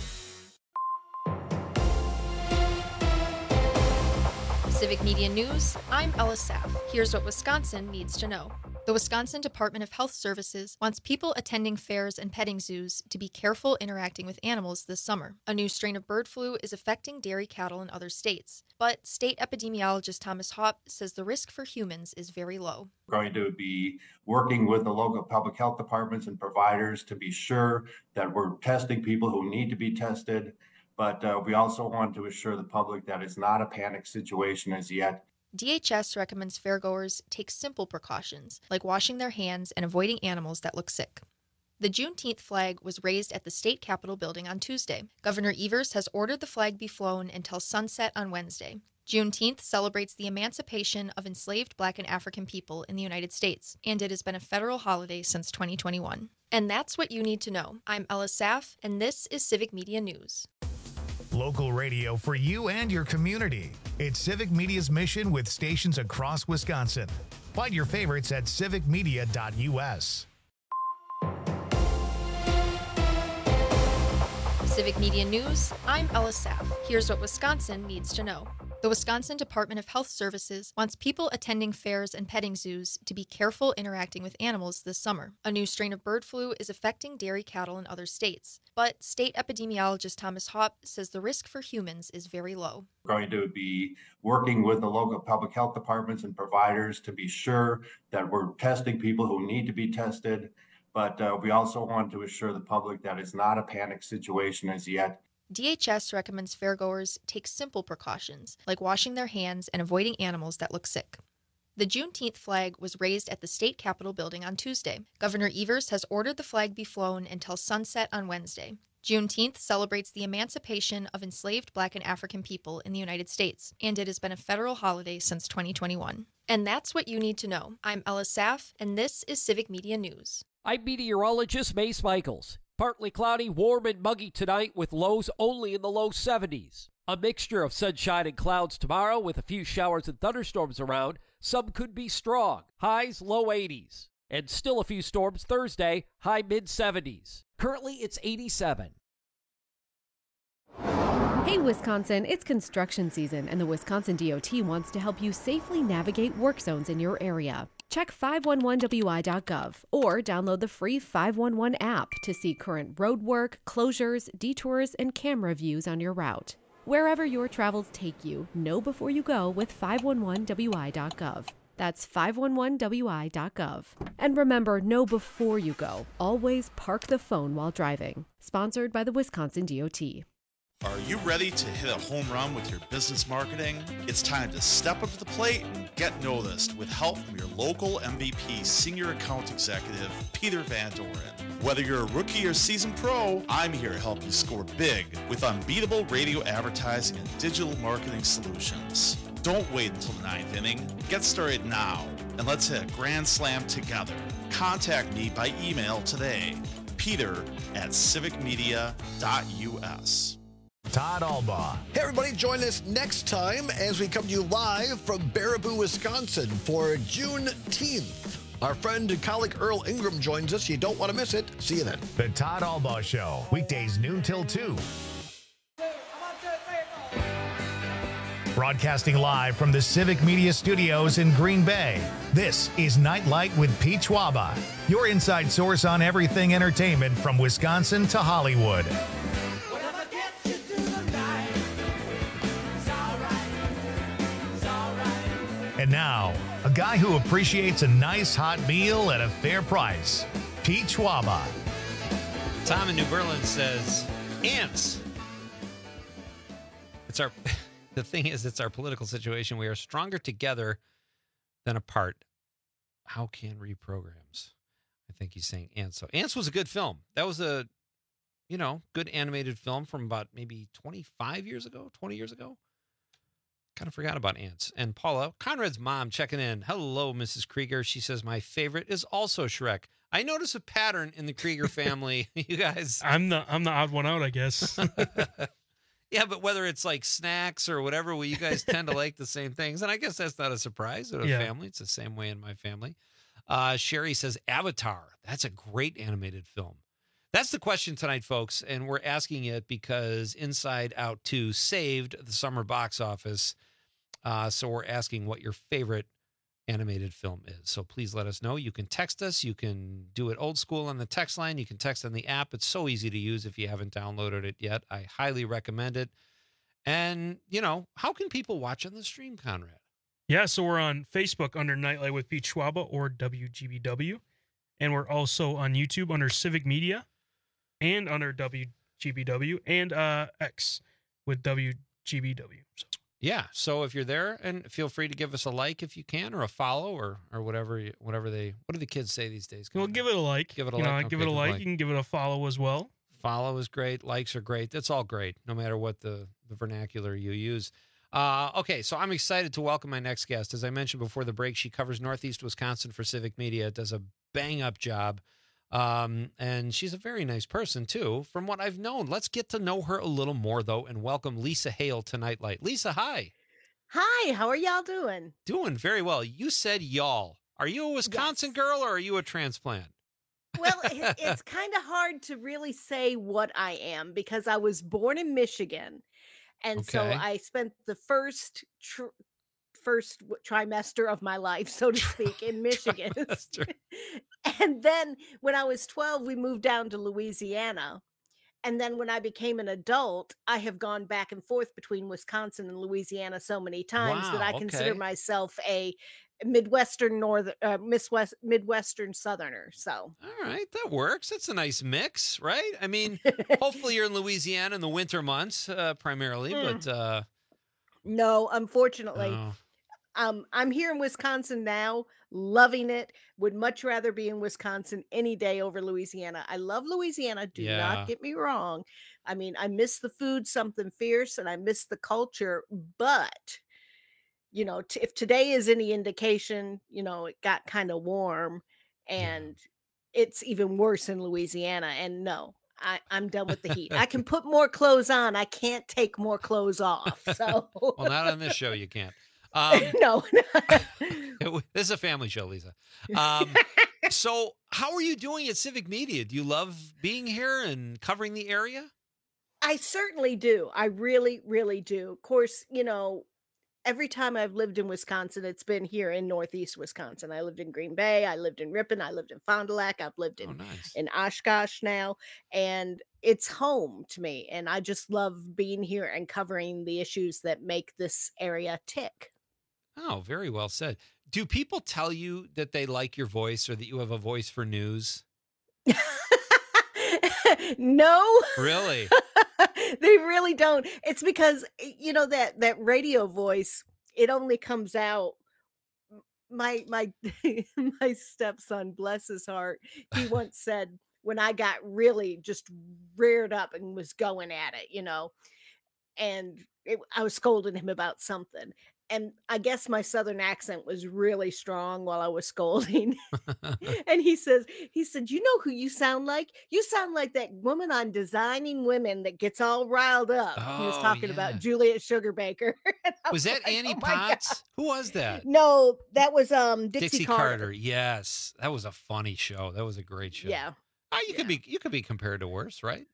Speaker 8: Civic Media News, I'm Ella Saff. Here's what Wisconsin needs to know. The Wisconsin Department of Health Services wants people attending fairs and petting zoos to be careful interacting with animals this summer. A new strain of bird flu is affecting dairy cattle in other states, but state epidemiologist Thomas Haupt says the risk for humans is very low.
Speaker 23: We're going to be working with the local public health departments and providers to be sure that we're testing people who need to be tested, but uh, we also want to assure the public that it's not a panic situation as yet.
Speaker 8: D H S recommends fairgoers take simple precautions, like washing their hands and avoiding animals that look sick. The Juneteenth flag was raised at the state capitol building on Tuesday. Governor Evers has ordered the flag be flown until sunset on Wednesday. Juneteenth celebrates the emancipation of enslaved Black and African people in the United States, and it has been a federal holiday since twenty twenty-one. And that's what you need to know. I'm Ella Saff, and this is Civic Media News.
Speaker 1: Local radio for you and your community. It's Civic Media's mission with stations across Wisconsin. Find your favorites at civic media dot U S.
Speaker 8: Civic Media News, I'm Ella Saff. Here's what Wisconsin needs to know. The Wisconsin Department of Health Services wants people attending fairs and petting zoos to be careful interacting with animals this summer. A new strain of bird flu is affecting dairy cattle in other states, but state epidemiologist Thomas Haupt says the risk for humans is very low.
Speaker 23: We're going to be working with the local public health departments and providers to be sure that we're testing people who need to be tested, but uh, we also want to assure the public that it's not a panic situation as yet.
Speaker 8: D H S recommends fairgoers take simple precautions, like washing their hands and avoiding animals that look sick. The Juneteenth flag was raised at the state capitol building on Tuesday. Governor Evers has ordered the flag be flown until sunset on Wednesday. Juneteenth celebrates the emancipation of enslaved Black and African people in the United States, and it has been a federal holiday since twenty twenty-one. And that's what you need to know. I'm Ella Saff, and this is Civic Media News.
Speaker 13: I'm meteorologist Mace Michaels. Partly cloudy, warm and muggy tonight with lows only in the low seventies. A mixture of sunshine and clouds tomorrow with a few showers and thunderstorms around. Some could be strong. Highs low eighties. And still a few storms Thursday, high mid seventies. Currently it's eighty-seven.
Speaker 24: Hey Wisconsin, it's construction season and the Wisconsin D O T wants to help you safely navigate work zones in your area. Check five one one W I dot gov or download the free five one one app to see current road work, closures, detours, and camera views on your route. Wherever your travels take you, know before you go with five one one W I dot gov. That's five one one W I dot gov. And remember, know before you go. Always park the phone while driving. Sponsored by the Wisconsin D O T.
Speaker 25: Are you ready to hit a home run with your business marketing? It's time to step up to the plate and get noticed with help from your local M V P Senior Account Executive, Peter Van Doren. Whether you're a rookie or seasoned pro, I'm here to help you score big with unbeatable radio advertising and digital marketing solutions. Don't wait until the ninth inning. Get started now, and let's hit a grand slam together. Contact me by email today, peter at civic media dot U S.
Speaker 1: Todd Albaugh.
Speaker 26: Hey, everybody, join us next time as we come to you live from Baraboo, Wisconsin for Juneteenth. Our friend and colleague Earl Ingram joins us. You don't want to miss it. See you then.
Speaker 1: The Todd Albaugh Show, weekdays noon till two. Broadcasting live from the Civic Media Studios in Green Bay, this is Nightlight with Pete Schwaba, your inside source on everything entertainment from Wisconsin to Hollywood. And now, a guy who appreciates a nice hot meal at a fair price, Pete Schwaba.
Speaker 15: Tom in New Berlin says, ants. It's our... The thing is, it's our political situation. We are stronger together than apart. How can reprograms? I think he's saying Ants. So Ants was a good film. That was a, you know, good animated film from about maybe twenty-five years ago, twenty years ago. Kind of forgot about Ants. And Paula, Conrad's mom, checking in. Hello, Missus Krieger. She says, my favorite is also Shrek. I notice a pattern in the Krieger family. You guys.
Speaker 16: I'm the I'm the odd one out, I guess.
Speaker 15: Yeah, but whether it's like snacks or whatever, well, you guys tend to like the same things. And I guess that's not a surprise in a
Speaker 16: Yeah.
Speaker 15: family. It's the same way in my family. Uh, Sherry says, Avatar. That's a great animated film. That's the question tonight, folks. And we're asking it because Inside Out two saved the summer box office. Uh, so we're asking what your favorite animated film is. So please let us know. You can text us. You can do it old school on the text line. You can text on the app. It's so easy to use if you haven't downloaded it yet. I highly recommend it. And, you know, how can people watch on the stream, Conrad?
Speaker 16: Yeah, so we're on Facebook under Nightlight with Pete Schwaba or W G B W. And we're also on YouTube under Civic Media and under W G B W and uh, X with W G B W. So.
Speaker 15: Yeah, so if you're there, and feel free to give us a like if you can, or a follow, or or whatever you, whatever they. What do the kids say these days?
Speaker 16: Well, give it a like.
Speaker 15: Give it a
Speaker 16: you
Speaker 15: like.
Speaker 16: Know,
Speaker 15: Okay,
Speaker 16: give it a like. You can give it a follow as well.
Speaker 15: Follow is great. Likes are great. That's all great, no matter what the, the vernacular you use. Uh, okay, so I'm excited to welcome my next guest. As I mentioned before the break, she covers Northeast Wisconsin for Civic Media, does a bang-up job, um, and she's a very nice person, too, from what I've known. Let's get to know her a little more, though, and welcome Lisa Hale to Nightlight. Lisa, hi.
Speaker 4: Hi, how are y'all doing?
Speaker 15: Doing very well. You said y'all. Are you a Wisconsin yes. girl or are you a transplant?
Speaker 4: Well, it, it's kind of hard to really say what I am because I was born in Michigan. And okay. so I spent the first tr- first trimester of my life, so to speak, in Michigan. And then when I was twelve, we moved down to Louisiana. And then when I became an adult, I have gone back and forth between Wisconsin and Louisiana so many times
Speaker 15: wow,
Speaker 4: that I
Speaker 15: okay.
Speaker 4: consider myself a Midwestern Northern, uh, Midwest, Midwestern Southerner. So,
Speaker 15: all right, that works. That's a nice mix, right? I mean, hopefully you're in Louisiana in the winter months uh, primarily, mm. but uh,
Speaker 4: no, unfortunately.
Speaker 15: Oh.
Speaker 4: Um, I'm here in Wisconsin now, loving it. Would much rather be in Wisconsin any day over Louisiana. I love Louisiana. Do
Speaker 15: yeah.
Speaker 4: not get me wrong. I mean, I miss the food, something fierce, and I miss the culture. But, you know, t- if today is any indication, you know, it got kind of warm and yeah. it's even worse in Louisiana. And no, I, I'm done with the heat. I can put more clothes on. I can't take more clothes off. So,
Speaker 15: well, not on this show. You can't. Um,
Speaker 4: no,
Speaker 15: it, this is a family show, Lisa. Um, so how are you doing at Civic Media? Do you love being here and covering the area?
Speaker 4: I certainly do. I really, really do. Of course, you know, every time I've lived in Wisconsin, it's been here in Northeast Wisconsin. I lived in Green Bay. I lived in Ripon. I lived in Fond du Lac. I've lived in,
Speaker 15: oh, nice.
Speaker 4: in Oshkosh now. And it's home to me. And I just love being here and covering the issues that make this area tick.
Speaker 15: Oh, very well said. Do people tell you that they like your voice or that you have a voice for news?
Speaker 4: No.
Speaker 15: Really?
Speaker 4: They really don't. It's because, you know, that that radio voice, it only comes out. My my my stepson, bless his heart, he once said when I got really just reared up and was going at it, you know, and it, I was scolding him about something. And I guess my Southern accent was really strong while I was scolding. And he says, he said, you know who you sound like? You sound like that woman on Designing Women that gets all riled up.
Speaker 15: Oh,
Speaker 4: he was talking
Speaker 15: yeah.
Speaker 4: about Juliet Sugarbaker.
Speaker 15: Was that
Speaker 4: like,
Speaker 15: Annie
Speaker 4: oh
Speaker 15: Potts? Who was that?
Speaker 4: No, that was um Dixie,
Speaker 15: Dixie
Speaker 4: Carter.
Speaker 15: Carter. Yes, that was a funny show. That was a great show.
Speaker 4: Yeah.
Speaker 15: Oh, you yeah. could be you could be compared to worse, right?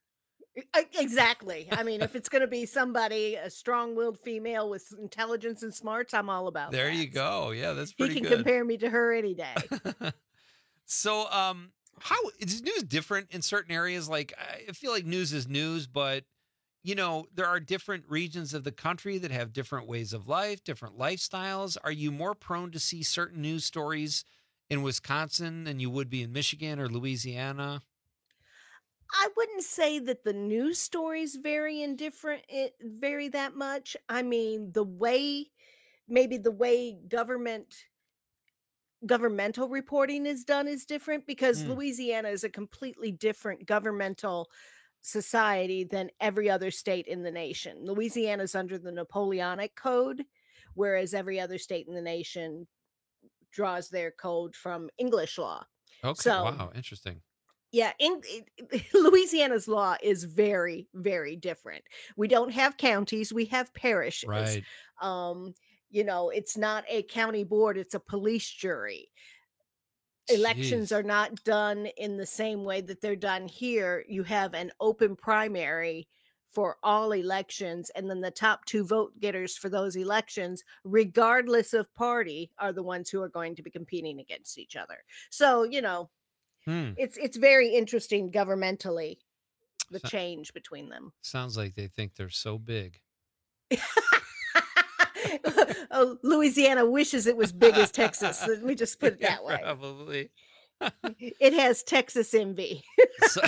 Speaker 4: E- Exactly. I mean, if it's going to be somebody, a strong-willed female with intelligence and smarts, I'm all about
Speaker 15: There
Speaker 4: that.
Speaker 15: you go. Yeah, that's
Speaker 4: He
Speaker 15: pretty
Speaker 4: can
Speaker 15: good.
Speaker 4: compare me to her any day.
Speaker 15: So, um, how is news different in certain areas? Like, I feel like news is news, but you know, there are different regions of the country that have different ways of life, different lifestyles. Are you more prone to see certain news stories in Wisconsin than you would be in Michigan or Louisiana?
Speaker 4: I wouldn't say that the news stories vary in different it vary that much. I mean, the way maybe the way government governmental reporting is done is different because
Speaker 15: Mm.
Speaker 4: Louisiana is a completely different governmental society than every other state in the nation. Louisiana is under the Napoleonic Code, whereas every other state in the nation draws their code from English law.
Speaker 15: Okay.
Speaker 4: So,
Speaker 15: Wow. Interesting.
Speaker 4: yeah, in, in- Louisiana's law is very, very different. We don't have counties, we have parishes.
Speaker 15: Right.
Speaker 4: Um, you know, it's not a county board, it's a police jury. Elections
Speaker 15: Jeez.
Speaker 4: are not done in the same way that they're done here. You have an open primary for all elections, and then the top two vote getters for those elections, regardless of party, are the ones who are going to be competing against each other. So, you know,
Speaker 15: Hmm.
Speaker 4: it's it's very interesting governmentally, the
Speaker 15: So-
Speaker 4: change between them.
Speaker 15: Sounds like they think they're so big.
Speaker 4: Oh, Louisiana wishes it was big as Texas. Let me just put it
Speaker 15: Yeah,
Speaker 4: that way.
Speaker 15: Probably.
Speaker 4: It has Texas envy.
Speaker 15: So,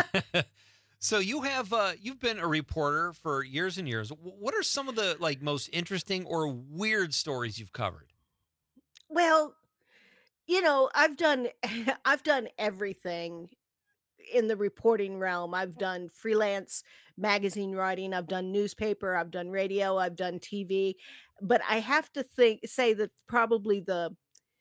Speaker 15: so you have uh, you've been a reporter for years and years. Wh- What are some of the like most interesting or weird stories you've covered?
Speaker 4: Well, you know, I've done I've done everything in the reporting realm. I've done freelance magazine writing, I've done newspaper, I've done radio, I've done T V, but I have to think say that probably the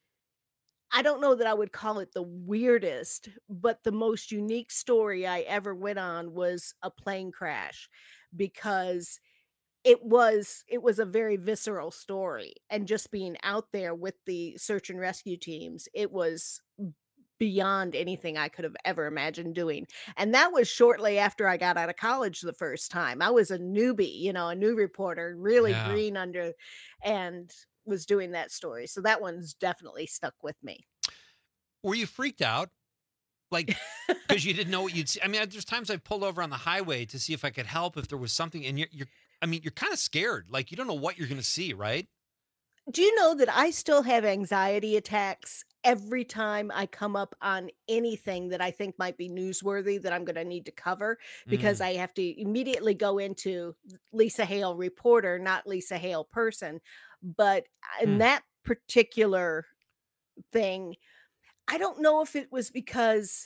Speaker 4: I don't know that I would call it the weirdest, but the most unique story I ever went on was a plane crash because it was it was a very visceral story, and just being out there with the search and rescue teams, it was beyond anything I could have ever imagined doing. And that was shortly after I got out of college the first time. I was a newbie, you know, a new reporter, really
Speaker 15: Yeah.
Speaker 4: green under, and was doing that story. So that one's definitely stuck with me.
Speaker 15: Were you freaked out? Like, because you didn't know what you'd see? I mean, there's times I've pulled over on the highway to see if I could help if there was something, and you're, you're I mean, you're kind of scared. Like, you don't know what you're going to see, right?
Speaker 4: Do you know that I still have anxiety attacks every time I come up on anything that I think might be newsworthy that I'm going to need to cover, because
Speaker 15: Mm.
Speaker 4: I have to immediately go into Lisa Hale reporter, not Lisa Hale person. But in
Speaker 15: Hmm.
Speaker 4: that particular thing, I don't know if it was because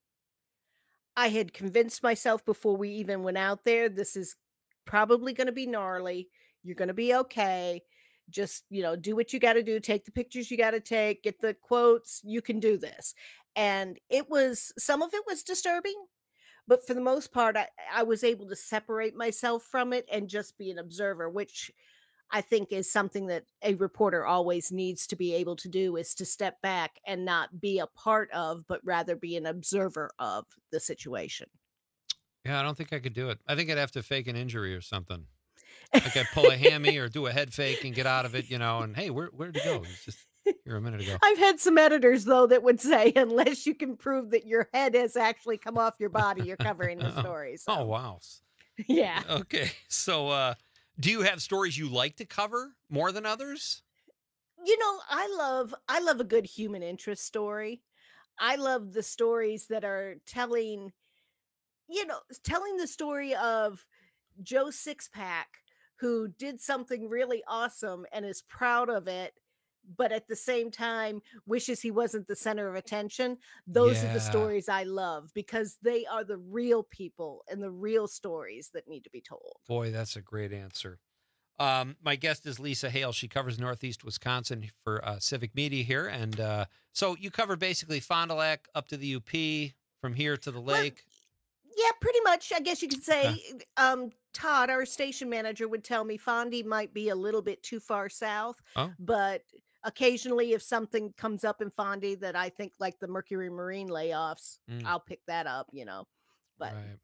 Speaker 4: I had convinced myself before we even went out there, this is probably going to be gnarly. You're going to be okay. Just, you know, do what you got to do. Take the pictures you got to take, get the quotes. You can do this. And it was, some of it was disturbing, but for the most part, I, I was able to separate myself from it and just be an observer, which I think is something that a reporter always needs to be able to do, is to step back and not be a part of, but rather be an observer of the situation.
Speaker 15: Yeah, I don't think I could do it. I think I'd have to fake an injury or something. Like I'd pull a hammy or do a head fake and get out of it, you know, and hey, where, where'd it go? It was just here a minute ago.
Speaker 4: I've had some editors, though, that would say, unless you can prove that your head has actually come off your body, you're covering the
Speaker 15: Oh.
Speaker 4: story.
Speaker 15: Oh,
Speaker 4: So,
Speaker 15: wow.
Speaker 4: yeah.
Speaker 15: Okay. So, uh, do you have stories you like to cover more than others?
Speaker 4: You know, I love I love a good human interest story. I love the stories that are telling, you know, telling the story of Joe Sixpack, who did something really awesome and is proud of it, but at the same time wishes he wasn't the center of attention. Those are
Speaker 15: Yeah.
Speaker 4: the stories I love, because they are the real people and the real stories that need to be told.
Speaker 15: Boy, that's a great answer. Um, my guest is Lisa Hale. She covers Northeast Wisconsin for uh, Civic Media here. And uh, so you cover basically Fond du Lac up to the U P, from here to the lake.
Speaker 4: Yeah, pretty much. I guess you could say, um, Todd, our station manager, would tell me Fondy might be a little bit too far south,
Speaker 15: Oh.
Speaker 4: but occasionally if something comes up in Fondy that I think, like the Mercury Marine layoffs,
Speaker 15: Mm.
Speaker 4: I'll pick that up, you know. But
Speaker 15: Right.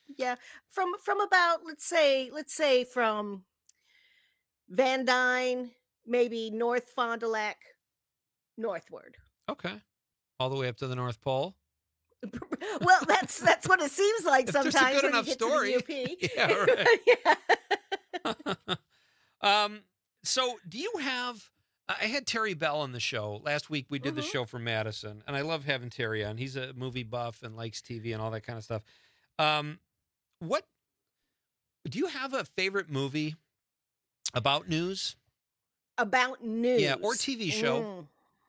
Speaker 4: Yeah, from from about let's say let's say from Van Dyne, maybe North Fond du Lac, northward.
Speaker 15: Okay. All the way up to the North Pole.
Speaker 4: Well, that's that's what it seems like
Speaker 15: If there's a
Speaker 4: sometimes
Speaker 15: good
Speaker 4: when
Speaker 15: enough
Speaker 4: you get
Speaker 15: story.
Speaker 4: to the U P.
Speaker 15: Yeah, right. um. So, do you have? I had Terry Bell on the show last week. We did the
Speaker 4: Mhm.
Speaker 15: show for Madison, and I love having Terry on. He's a movie buff and likes T V and all that kind of stuff. Um, what do you have a favorite movie about news?
Speaker 4: About news,
Speaker 15: Yeah, or T V show.
Speaker 4: Mm.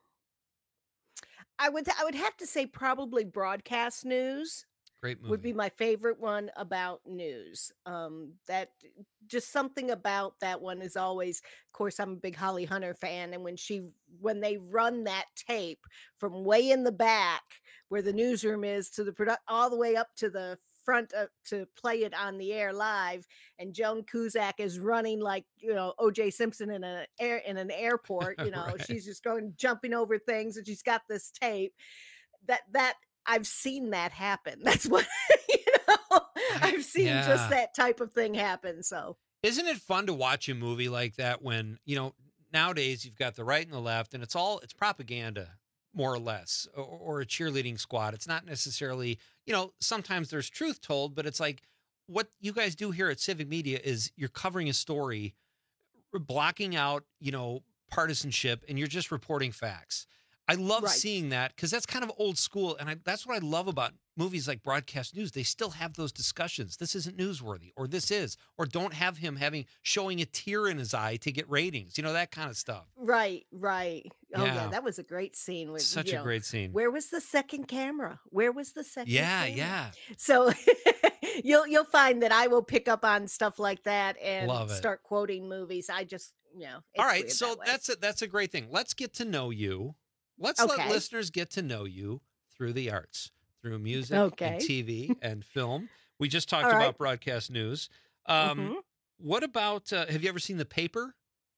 Speaker 4: I would I would have to say probably broadcast news.
Speaker 15: Great movie.
Speaker 4: Would be my favorite one about news. Um, that just something about that one is always, of course, I'm a big Holly Hunter fan, and when she when they run that tape from way in the back where the newsroom is to the product all the way up to the front uh, to play it on the air live, and Joan Cusack is running like, you know, O J Simpson in an air in an airport. You know,
Speaker 15: Right.
Speaker 4: she's just going jumping over things, and she's got this tape that that. I've seen that happen. That's what, you know, I've seen
Speaker 15: yeah.
Speaker 4: just that type of thing happen. So,
Speaker 15: Isn't it fun to watch a movie like that when, you know, nowadays you've got the right and the left, and it's all, it's propaganda, more or less, or, or a cheerleading squad. It's not necessarily, you know, sometimes there's truth told, but it's like what you guys do here at Civic Media is you're covering a story, blocking out, you know, partisanship, and you're just reporting facts. I love
Speaker 4: Right.
Speaker 15: seeing that because that's kind of old school. And I, that's what I love about movies like broadcast news. They still have those discussions. This isn't newsworthy, or this is, or don't have him having showing a tear in his eye to get ratings, you know, that kind of stuff.
Speaker 4: right, right. Oh yeah,
Speaker 15: Yeah.
Speaker 4: that was a great scene. With
Speaker 15: Such
Speaker 4: you
Speaker 15: a
Speaker 4: know,
Speaker 15: great scene.
Speaker 4: Where was the second camera? Where was the second?
Speaker 15: Yeah,
Speaker 4: camera?
Speaker 15: yeah.
Speaker 4: So you'll you'll find that I will pick up on stuff like that and
Speaker 15: Love it.
Speaker 4: start quoting movies. I just, you know.
Speaker 15: All
Speaker 4: it's
Speaker 15: right,
Speaker 4: weird
Speaker 15: so
Speaker 4: that way.
Speaker 15: that's a, that's a great thing. Let's get to know you. Let's let
Speaker 4: Okay.
Speaker 15: listeners get to know you through the arts, through music
Speaker 4: Okay.
Speaker 15: and T V and film. We just talked
Speaker 4: All
Speaker 15: about
Speaker 4: right.
Speaker 15: broadcast news. Um,
Speaker 4: Mhm.
Speaker 15: What about, uh, have you ever seen The Paper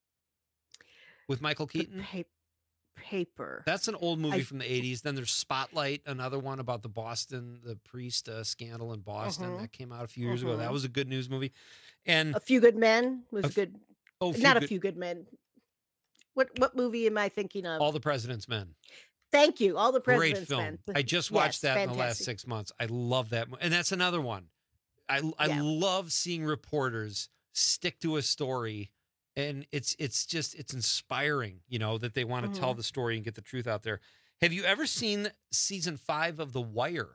Speaker 15: with Michael
Speaker 4: The
Speaker 15: Keaton?
Speaker 4: pa- paper.
Speaker 15: That's an old movie
Speaker 4: I-
Speaker 15: from the eighties. Then there's Spotlight, another one about the Boston, the priest uh, scandal in Boston
Speaker 4: Mhm.
Speaker 15: that came out a few years ago. That
Speaker 4: Mhm.
Speaker 15: was a good news movie. And
Speaker 4: A Few Good Men was
Speaker 15: A f-
Speaker 4: good.
Speaker 15: oh, Few
Speaker 4: Not
Speaker 15: Good-
Speaker 4: a Few Good Men. What what movie am I thinking of?
Speaker 15: All the President's Men.
Speaker 4: Thank you. All the
Speaker 15: Great
Speaker 4: President's
Speaker 15: film.
Speaker 4: Men.
Speaker 15: I just
Speaker 4: Yes,
Speaker 15: watched that in the last
Speaker 4: fantastic.
Speaker 15: six months. I love that. mo- And that's another one. I, I
Speaker 4: Yeah.
Speaker 15: love seeing reporters stick to a story. And it's it's just, it's inspiring, you know, that they want to tell
Speaker 4: Mhm.
Speaker 15: the story and get the truth out there. Have you ever seen season five of The Wire?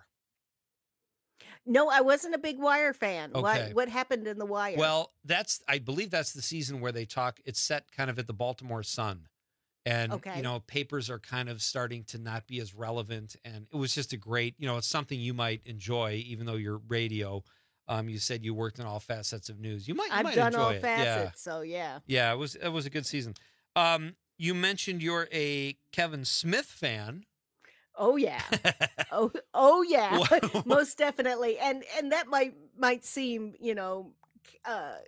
Speaker 4: No, I wasn't a big Wire fan.
Speaker 15: Okay.
Speaker 4: What what happened in the Wire?
Speaker 15: Well, that's, I believe that's the season where they talk, it's set kind of at the Baltimore Sun. And,
Speaker 4: Okay.
Speaker 15: you know, papers are kind of starting to not be as relevant. And it was just a great, you know, it's something you might enjoy, even though you're radio. Um, you said you worked in all facets of news. You might, you
Speaker 4: I've
Speaker 15: might
Speaker 4: done
Speaker 15: enjoy
Speaker 4: all
Speaker 15: it.
Speaker 4: facets, so yeah.
Speaker 15: Yeah. Yeah, it was, it was a good season. Um, you mentioned you're a Kevin Smith fan.
Speaker 4: Oh yeah. oh oh yeah.
Speaker 15: What-
Speaker 4: Most definitely. And and that might might seem, you know, uh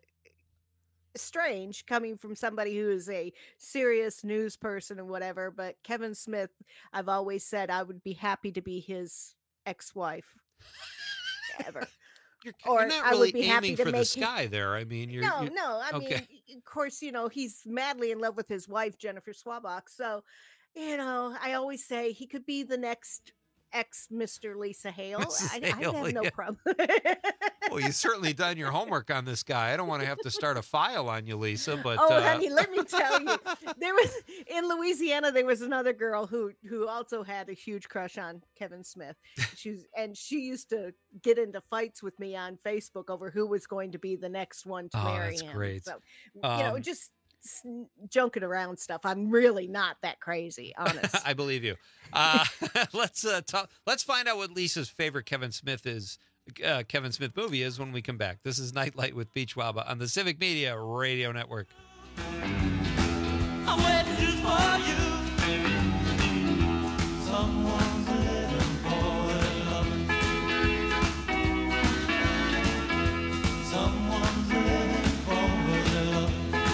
Speaker 4: strange coming from somebody who is a serious news person and whatever, but Kevin Smith, I've always said I would be happy to be his ex-wife ever.
Speaker 15: You're,
Speaker 4: Or
Speaker 15: you're not
Speaker 4: I would
Speaker 15: really
Speaker 4: be happy
Speaker 15: aiming
Speaker 4: to
Speaker 15: for the
Speaker 4: make him-
Speaker 15: sky there. I mean, you're
Speaker 4: no,
Speaker 15: you're-
Speaker 4: no. I
Speaker 15: okay.
Speaker 4: mean, of course, you know, he's madly in love with his wife, Jennifer Swabach. So, you know, I always say he could be the next ex Mister Lisa Hale.
Speaker 15: Missus
Speaker 4: I, I
Speaker 15: Hale,
Speaker 4: have no
Speaker 15: yeah.
Speaker 4: problem.
Speaker 15: Well, you certainly done your homework on this guy. I don't want to have to start a file on you, Lisa, but
Speaker 4: oh,
Speaker 15: uh,
Speaker 4: honey, let me tell you, there was in Louisiana, there was another girl who who also had a huge crush on Kevin Smith. She's and she used to get into fights with me on Facebook over who was going to be the next one to
Speaker 15: Oh,
Speaker 4: marry
Speaker 15: that's
Speaker 4: him.
Speaker 15: great.
Speaker 4: So, you know,
Speaker 15: Um,
Speaker 4: just s- junking around stuff. I'm really not that crazy, honest.
Speaker 15: I believe you. Uh, let's uh, talk. Let's find out what Lisa's favorite Kevin Smith is. Uh, Kevin Smith movie is when we come back. This is Nightlight with Pete Schwaba on the Civic Media Radio Network.
Speaker 21: I'm waiting just for you. Someone's living for love. Someone's living for love.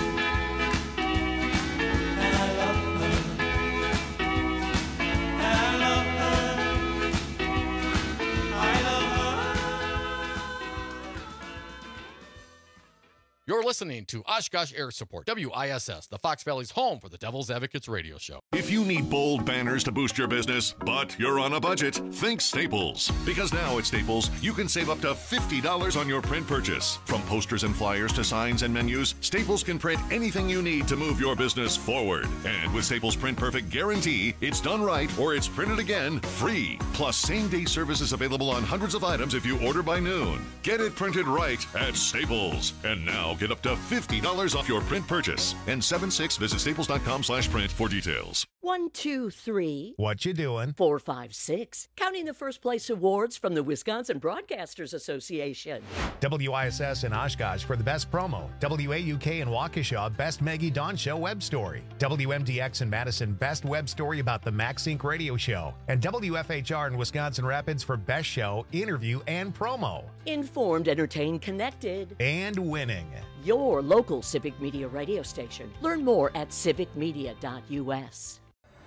Speaker 21: And I love her. And I love her. I love her.
Speaker 5: listening to Oshkosh Air Support, W I S S, the Fox Valley's home for the Devil's Advocates radio show.
Speaker 6: If you need bold banners to boost your business, but you're on a budget, think Staples. Because now at Staples, you can save up to fifty dollars on your print purchase. From posters and flyers to signs and menus, Staples can print anything you need to move your business forward. And with Staples Print Perfect guarantee, it's done right or it's printed again free. Plus, same-day service is available on hundreds of items if you order by noon. Get it printed right at Staples. And now get up to fifty dollars off your print purchase. And seven six, visit staples.com slash print for details.
Speaker 7: One, two, three.
Speaker 1: What you doing?
Speaker 7: Four, five, six. Counting the first place awards from the Wisconsin Broadcasters Association.
Speaker 1: W I S S in Oshkosh for the best promo. W A U K in Waukesha, best Maggie Dawn Show web story. W M D X in Madison, best web story about the MaxSync radio show. And W F H R in Wisconsin Rapids for best show, interview, and promo.
Speaker 7: Informed, entertained, connected.
Speaker 1: And winning.
Speaker 7: Your local Civic Media radio station. Learn more at civic media dot U S.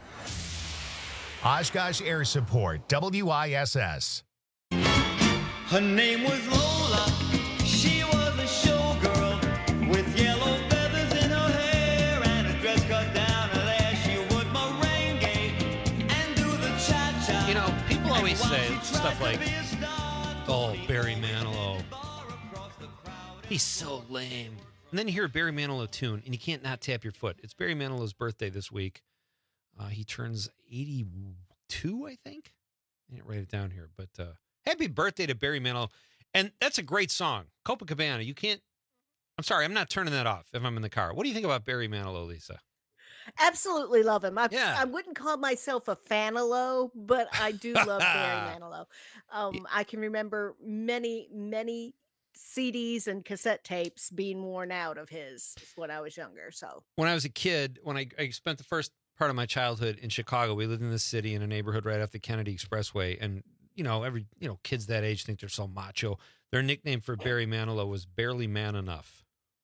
Speaker 1: Oshkosh Air Support, W I S S.
Speaker 21: Her name was Lola. She was a showgirl with yellow feathers in her hair and a dress cut down her there. She would merengue and do the cha-cha.
Speaker 15: You know, people always say stuff like, oh, Barry Manilow. He's so lame. And then you hear a Barry Manilow tune, and you can't not tap your foot. It's Barry Manilow's birthday this week. Uh, he turns eighty-two, I think. I didn't write it down here, but uh, happy birthday to Barry Manilow. And that's a great song. Copacabana. You can't, I'm sorry, I'm not turning that off if I'm in the car. What do you think about Barry Manilow, Lisa?
Speaker 4: Absolutely love him. I,
Speaker 15: Yeah.
Speaker 4: I wouldn't call myself a fanalow, but I do love Barry Manilow. Um, I can remember many, many C Ds and cassette tapes being worn out of his when I was younger. So
Speaker 15: When I was a kid, when I, I spent the first part of my childhood in Chicago, we lived in the city in a neighborhood right off the Kennedy Expressway. And, you know, every, you know, kids that age think they're so macho. Their nickname for Barry Manilow was Barely Man Enough.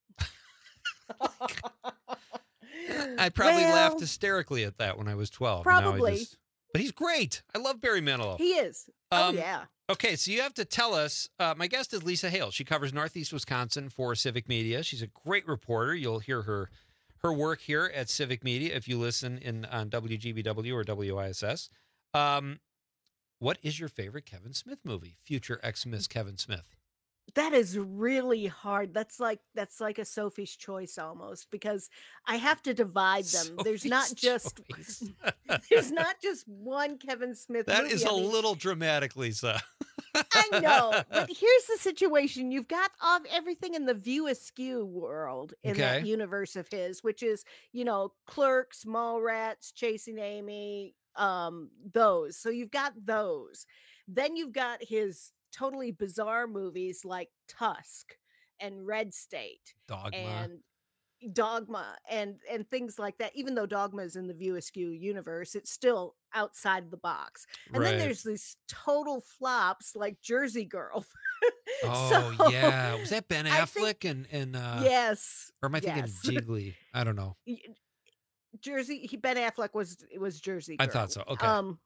Speaker 15: I probably
Speaker 4: Well,
Speaker 15: laughed hysterically at that when I was twelve. and now I
Speaker 4: Probably.
Speaker 15: just- but he's great. I love Barry Manilow.
Speaker 4: he is. Oh,
Speaker 15: Um,
Speaker 4: yeah.
Speaker 15: Okay, so you have to tell us. Uh, my guest is Lisa Hale. She covers Northeast Wisconsin for Civic Media. She's a great reporter. You'll hear her her work here at Civic Media if you listen in on W G B W or W I S S. Um, what is your favorite Kevin Smith movie? Future ex-Miss Kevin Smith.
Speaker 4: That is really hard. That's like that's like a Sophie's Choice almost, because I have to divide them. there's not
Speaker 15: Sophie's
Speaker 4: just there's not just one Kevin Smith
Speaker 15: That
Speaker 4: movie.
Speaker 15: is
Speaker 4: I
Speaker 15: a
Speaker 4: mean,
Speaker 15: little dramatic, Lisa.
Speaker 4: I know, but here's the situation. You've got all, everything in the View Askew world in that
Speaker 15: Okay.
Speaker 4: universe of his, which is, you know, Clerks, Mallrats, Chasing Amy, um, those. So you've got those. Then you've got his totally bizarre movies like Tusk and Red State
Speaker 15: Dogma.
Speaker 4: and Dogma and and things like that. Even though Dogma is in the View Askew universe, it's still outside the box. And then
Speaker 15: Right.
Speaker 4: there's these total flops like Jersey Girl.
Speaker 15: Oh
Speaker 4: So,
Speaker 15: yeah, was that Ben
Speaker 4: I
Speaker 15: Affleck
Speaker 4: think-
Speaker 15: and and uh,
Speaker 4: yes.
Speaker 15: or am I thinking
Speaker 4: yes.
Speaker 15: Jiggly? I don't know.
Speaker 4: Y- Jersey he, Ben Affleck was it was Jersey
Speaker 15: I
Speaker 4: Girl.
Speaker 15: thought so. Okay.
Speaker 4: Um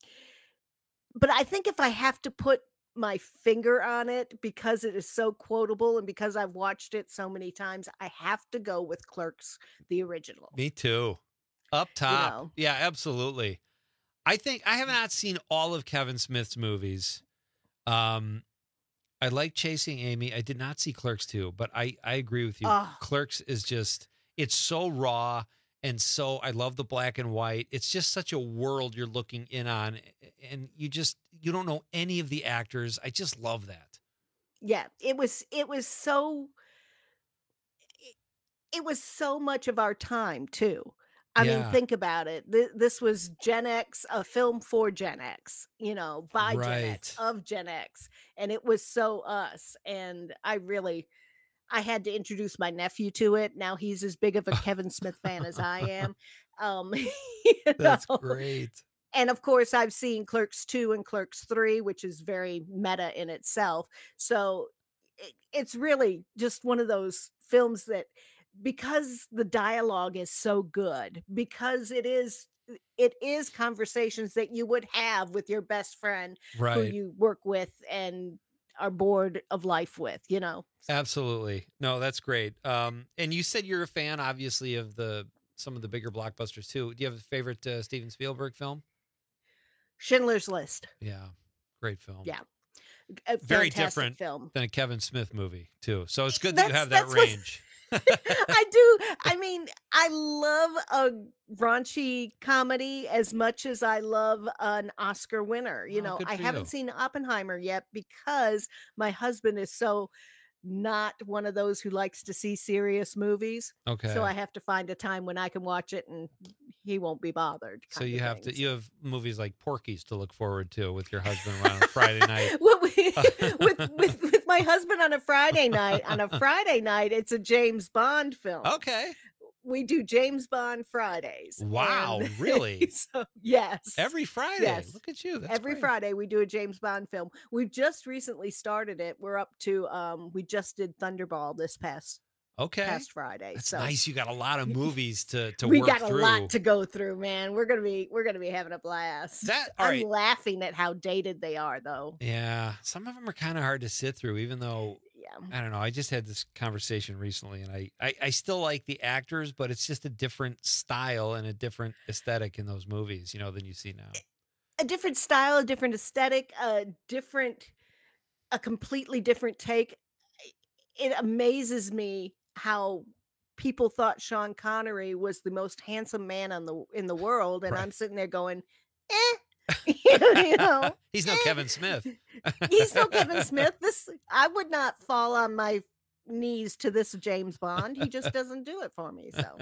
Speaker 4: but I think if I have to put my finger on it because it is so quotable and because I've watched it so many times, I have to go with Clerks, the original.
Speaker 15: Me too. Up top.
Speaker 4: know.
Speaker 15: Yeah, absolutely. I think I have not seen all of Kevin Smith's movies. Um, I like Chasing Amy. I did not see Clerks two, but I, I agree with you.
Speaker 4: Ah.
Speaker 15: Clerks is just, it's so raw and so, I love the black and white. It's just such a world you're looking in on, and you just, you don't know any of the actors. I just love that.
Speaker 4: Yeah, it was it was so it, it was so much of our time too. I
Speaker 15: Yeah.
Speaker 4: mean, think about it. Th- this was Gen X, a film for Gen X, you know, by Gen X,
Speaker 15: Right.
Speaker 4: of Gen X. And it was so us. And I really, I had to introduce my nephew to it. Now he's as big of a Kevin Smith fan as I am. Um, you
Speaker 15: That's
Speaker 4: know?
Speaker 15: great.
Speaker 4: And of course, I've seen Clerks two and Clerks three, which is very meta in itself. So it, it's really just one of those films that, because the dialogue is so good, because it is it is conversations that you would have with your best friend who
Speaker 15: Right.
Speaker 4: you work with, and are bored of life with, you know.
Speaker 15: Absolutely. No, that's great. Um, and you said you're a fan, obviously, of the some of the bigger blockbusters too. Do you have a favorite uh, Steven Spielberg film?
Speaker 4: Schindler's List.
Speaker 15: Yeah, great film.
Speaker 4: Yeah. A
Speaker 15: Very
Speaker 4: fantastic
Speaker 15: different
Speaker 4: film.
Speaker 15: than a Kevin Smith movie too. So it's good that you
Speaker 4: That's-
Speaker 15: have that
Speaker 4: that's what-
Speaker 15: range.
Speaker 4: I do. I mean, I love a raunchy comedy as much as I love an Oscar winner. You
Speaker 15: Oh,
Speaker 4: know,
Speaker 15: good
Speaker 4: I
Speaker 15: for
Speaker 4: haven't
Speaker 15: you.
Speaker 4: seen Oppenheimer yet because my husband is so not one of those who likes to see serious movies.
Speaker 15: Okay.
Speaker 4: So I have to find a time when I can watch it and he won't be bothered.
Speaker 15: So
Speaker 4: kind
Speaker 15: you
Speaker 4: of
Speaker 15: have
Speaker 4: thing.
Speaker 15: to you have movies like Porky's to look forward to with your husband around on Friday night.
Speaker 4: Well, we- with, with with my husband on a Friday night. On a Friday night, it's a James Bond film.
Speaker 15: Okay.
Speaker 4: We do James Bond Fridays.
Speaker 15: Wow,
Speaker 4: and-
Speaker 15: really?
Speaker 4: so, yes.
Speaker 15: Every Friday.
Speaker 4: Yes.
Speaker 15: Look at you. That's
Speaker 4: Every
Speaker 15: great.
Speaker 4: Friday we do a James Bond film. We've just recently started it. We're up to um we just did Thunderball this past
Speaker 15: Okay.
Speaker 4: past Friday.
Speaker 15: That's
Speaker 4: so
Speaker 15: nice. You got a lot of movies to to
Speaker 4: we
Speaker 15: work
Speaker 4: got a
Speaker 15: through.
Speaker 4: lot to go through, man. We're gonna be we're gonna be having a blast.
Speaker 15: That- all
Speaker 4: I'm
Speaker 15: right.
Speaker 4: laughing at how dated they are, though.
Speaker 15: Yeah, some of them are kind of hard to sit through, even though
Speaker 4: Yeah.
Speaker 15: I don't know. I just had this conversation recently, and I, I I still like the actors, but it's just a different style and a different aesthetic in those movies, you know, than you see now.
Speaker 4: A different style, a different aesthetic, a different, a completely different take. It amazes me how people thought Sean Connery was the most handsome man on the in the world, and
Speaker 15: Right.
Speaker 4: I'm sitting there going, eh, you know,
Speaker 15: He's no Kevin Smith.
Speaker 4: he's no Kevin Smith. This I would not fall on my knees to this James Bond. He just doesn't do it for me. So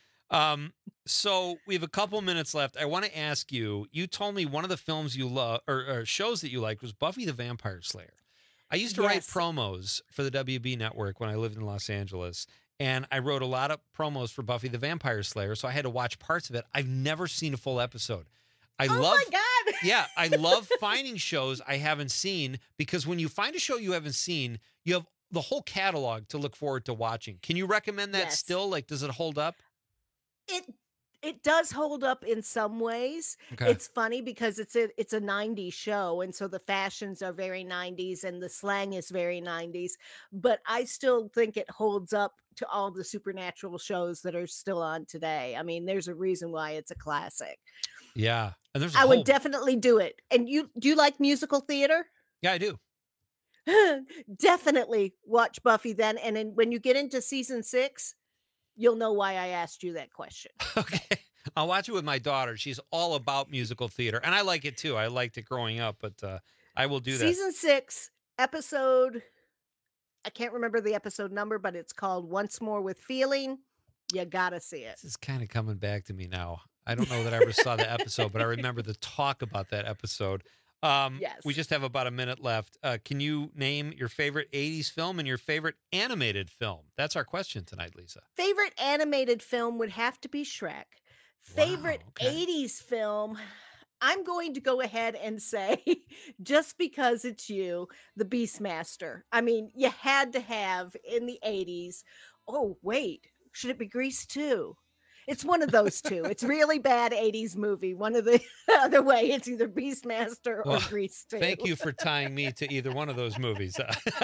Speaker 15: Um, so we have a couple minutes left. I want to ask you. You told me one of the films you love or, or shows that you liked was Buffy the Vampire Slayer. I used to write
Speaker 4: Yes.
Speaker 15: promos for the W B network when I lived in Los Angeles, and I wrote a lot of promos for Buffy the Vampire Slayer. So I had to watch parts of it. I've never seen a full episode. I
Speaker 4: oh
Speaker 15: love.
Speaker 4: my god,
Speaker 15: Yeah, I love finding shows I haven't seen because when you find a show you haven't seen, you have the whole catalog to look forward to watching. Can you recommend that
Speaker 4: Yes.
Speaker 15: still? Like, does it hold up?
Speaker 4: it it does hold up in some ways.
Speaker 15: Okay.
Speaker 4: It's funny because it's a it's a nineties show, and so the fashions are very nineties and the slang is very nineties, but I still think it holds up to all the supernatural shows that are still on today. I mean, there's a reason why it's a classic.
Speaker 15: Yeah, and there's a
Speaker 4: I
Speaker 15: whole,
Speaker 4: would definitely do it. And you do you like musical theater?
Speaker 15: yeah, I do.
Speaker 4: Definitely watch Buffy then, and then when you get into season six, you'll know why I asked you that question.
Speaker 15: Okay, I'll watch it with my daughter. She's all about musical theater, and I like it too. I liked it growing up, but uh, I will do that.
Speaker 4: Season six, episode, I can't remember the episode number, but it's called Once More with Feeling. You gotta see it.
Speaker 15: This is kind of coming back to me now. I don't know that I ever saw the episode, but I remember the talk about that episode. Um,
Speaker 4: Yes.
Speaker 15: We just have about a minute left. Uh, can you name your favorite eighties film and your favorite animated film? That's our question tonight, Lisa.
Speaker 4: Favorite animated film would have to be Shrek. Favorite eighties film, I'm going to go ahead and say, just because it's you, The Beastmaster. I mean, you had to have in the eighties. Oh, wait, should it be Grease too? It's one of those two. It's really bad eighties movie. One of the other way, it's either Beastmaster or
Speaker 15: Well,
Speaker 4: Grease too.
Speaker 15: Thank you for tying me to either one of those movies.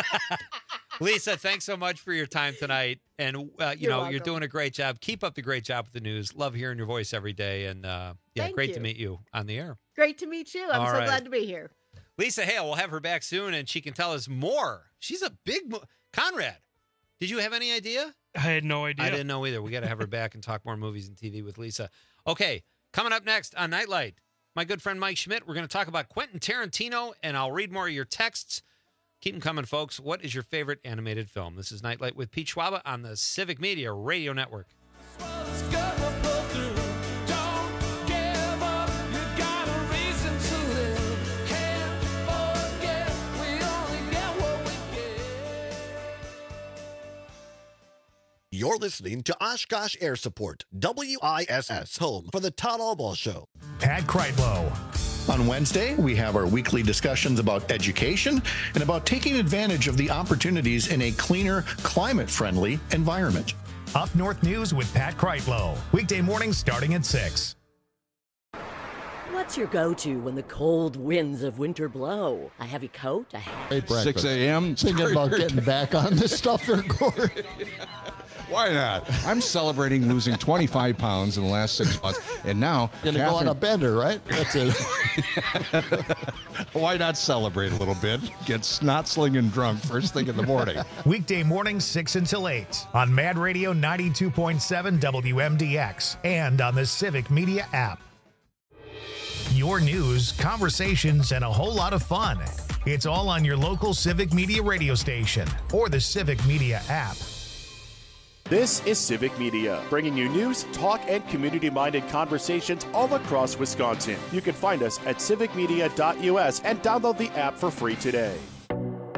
Speaker 15: Lisa, thanks so much for your time tonight. And, uh, you
Speaker 4: You're
Speaker 15: know, you're
Speaker 4: welcome.
Speaker 15: doing a great job. Keep up the great job with the news. Love hearing your voice every day. And, uh, yeah,
Speaker 4: Thank
Speaker 15: great to
Speaker 4: you.
Speaker 15: meet you on the air.
Speaker 4: Great to meet you. I'm
Speaker 15: All
Speaker 4: so
Speaker 15: right.
Speaker 4: glad to be here.
Speaker 15: Lisa Hale, we'll have her back soon, and she can tell us more. She's a big mo- Conrad. Did you have any idea?
Speaker 16: I had no idea.
Speaker 15: I didn't know either. We got to have her back and talk more movies and T V with Lisa. Okay, coming up next on Nightlight, my good friend Mike Schmidt. We're going to talk about Quentin Tarantino, and I'll read more of your texts. Keep them coming, folks. What is your favorite animated film? This is Nightlight with Pete Schwaba on the Civic Media Radio Network.
Speaker 26: You're listening to Oshkosh Air Support, W I S S, home for the Todd Albaugh Show.
Speaker 1: Pat Kreitlow.
Speaker 9: On Wednesday, we have our weekly discussions about education and about taking advantage of the opportunities in a cleaner, climate-friendly environment.
Speaker 1: Up North News with Pat Kreitlow. Weekday mornings starting at six.
Speaker 7: What's your go-to when the cold winds of winter blow? A heavy coat? A hat?
Speaker 10: Great breakfast. six a.m. Thinking about getting back on this stuff there, Corey. Why not? I'm celebrating losing twenty-five pounds in the last six months, and now Gonna Catherine... go on a bender, right? That's it. Why not celebrate a little bit? Get snot slinging drunk first thing in the morning.
Speaker 1: Weekday mornings six until eight on Mad Radio ninety-two point seven W M D X and on the Civic Media app. Your news, conversations, and a whole lot of fun. It's all on your local Civic Media radio station or the Civic Media app.
Speaker 11: This is Civic Media, bringing you news, talk, and community-minded conversations all across Wisconsin. You can find us at civic media dot U S and download the app for free today.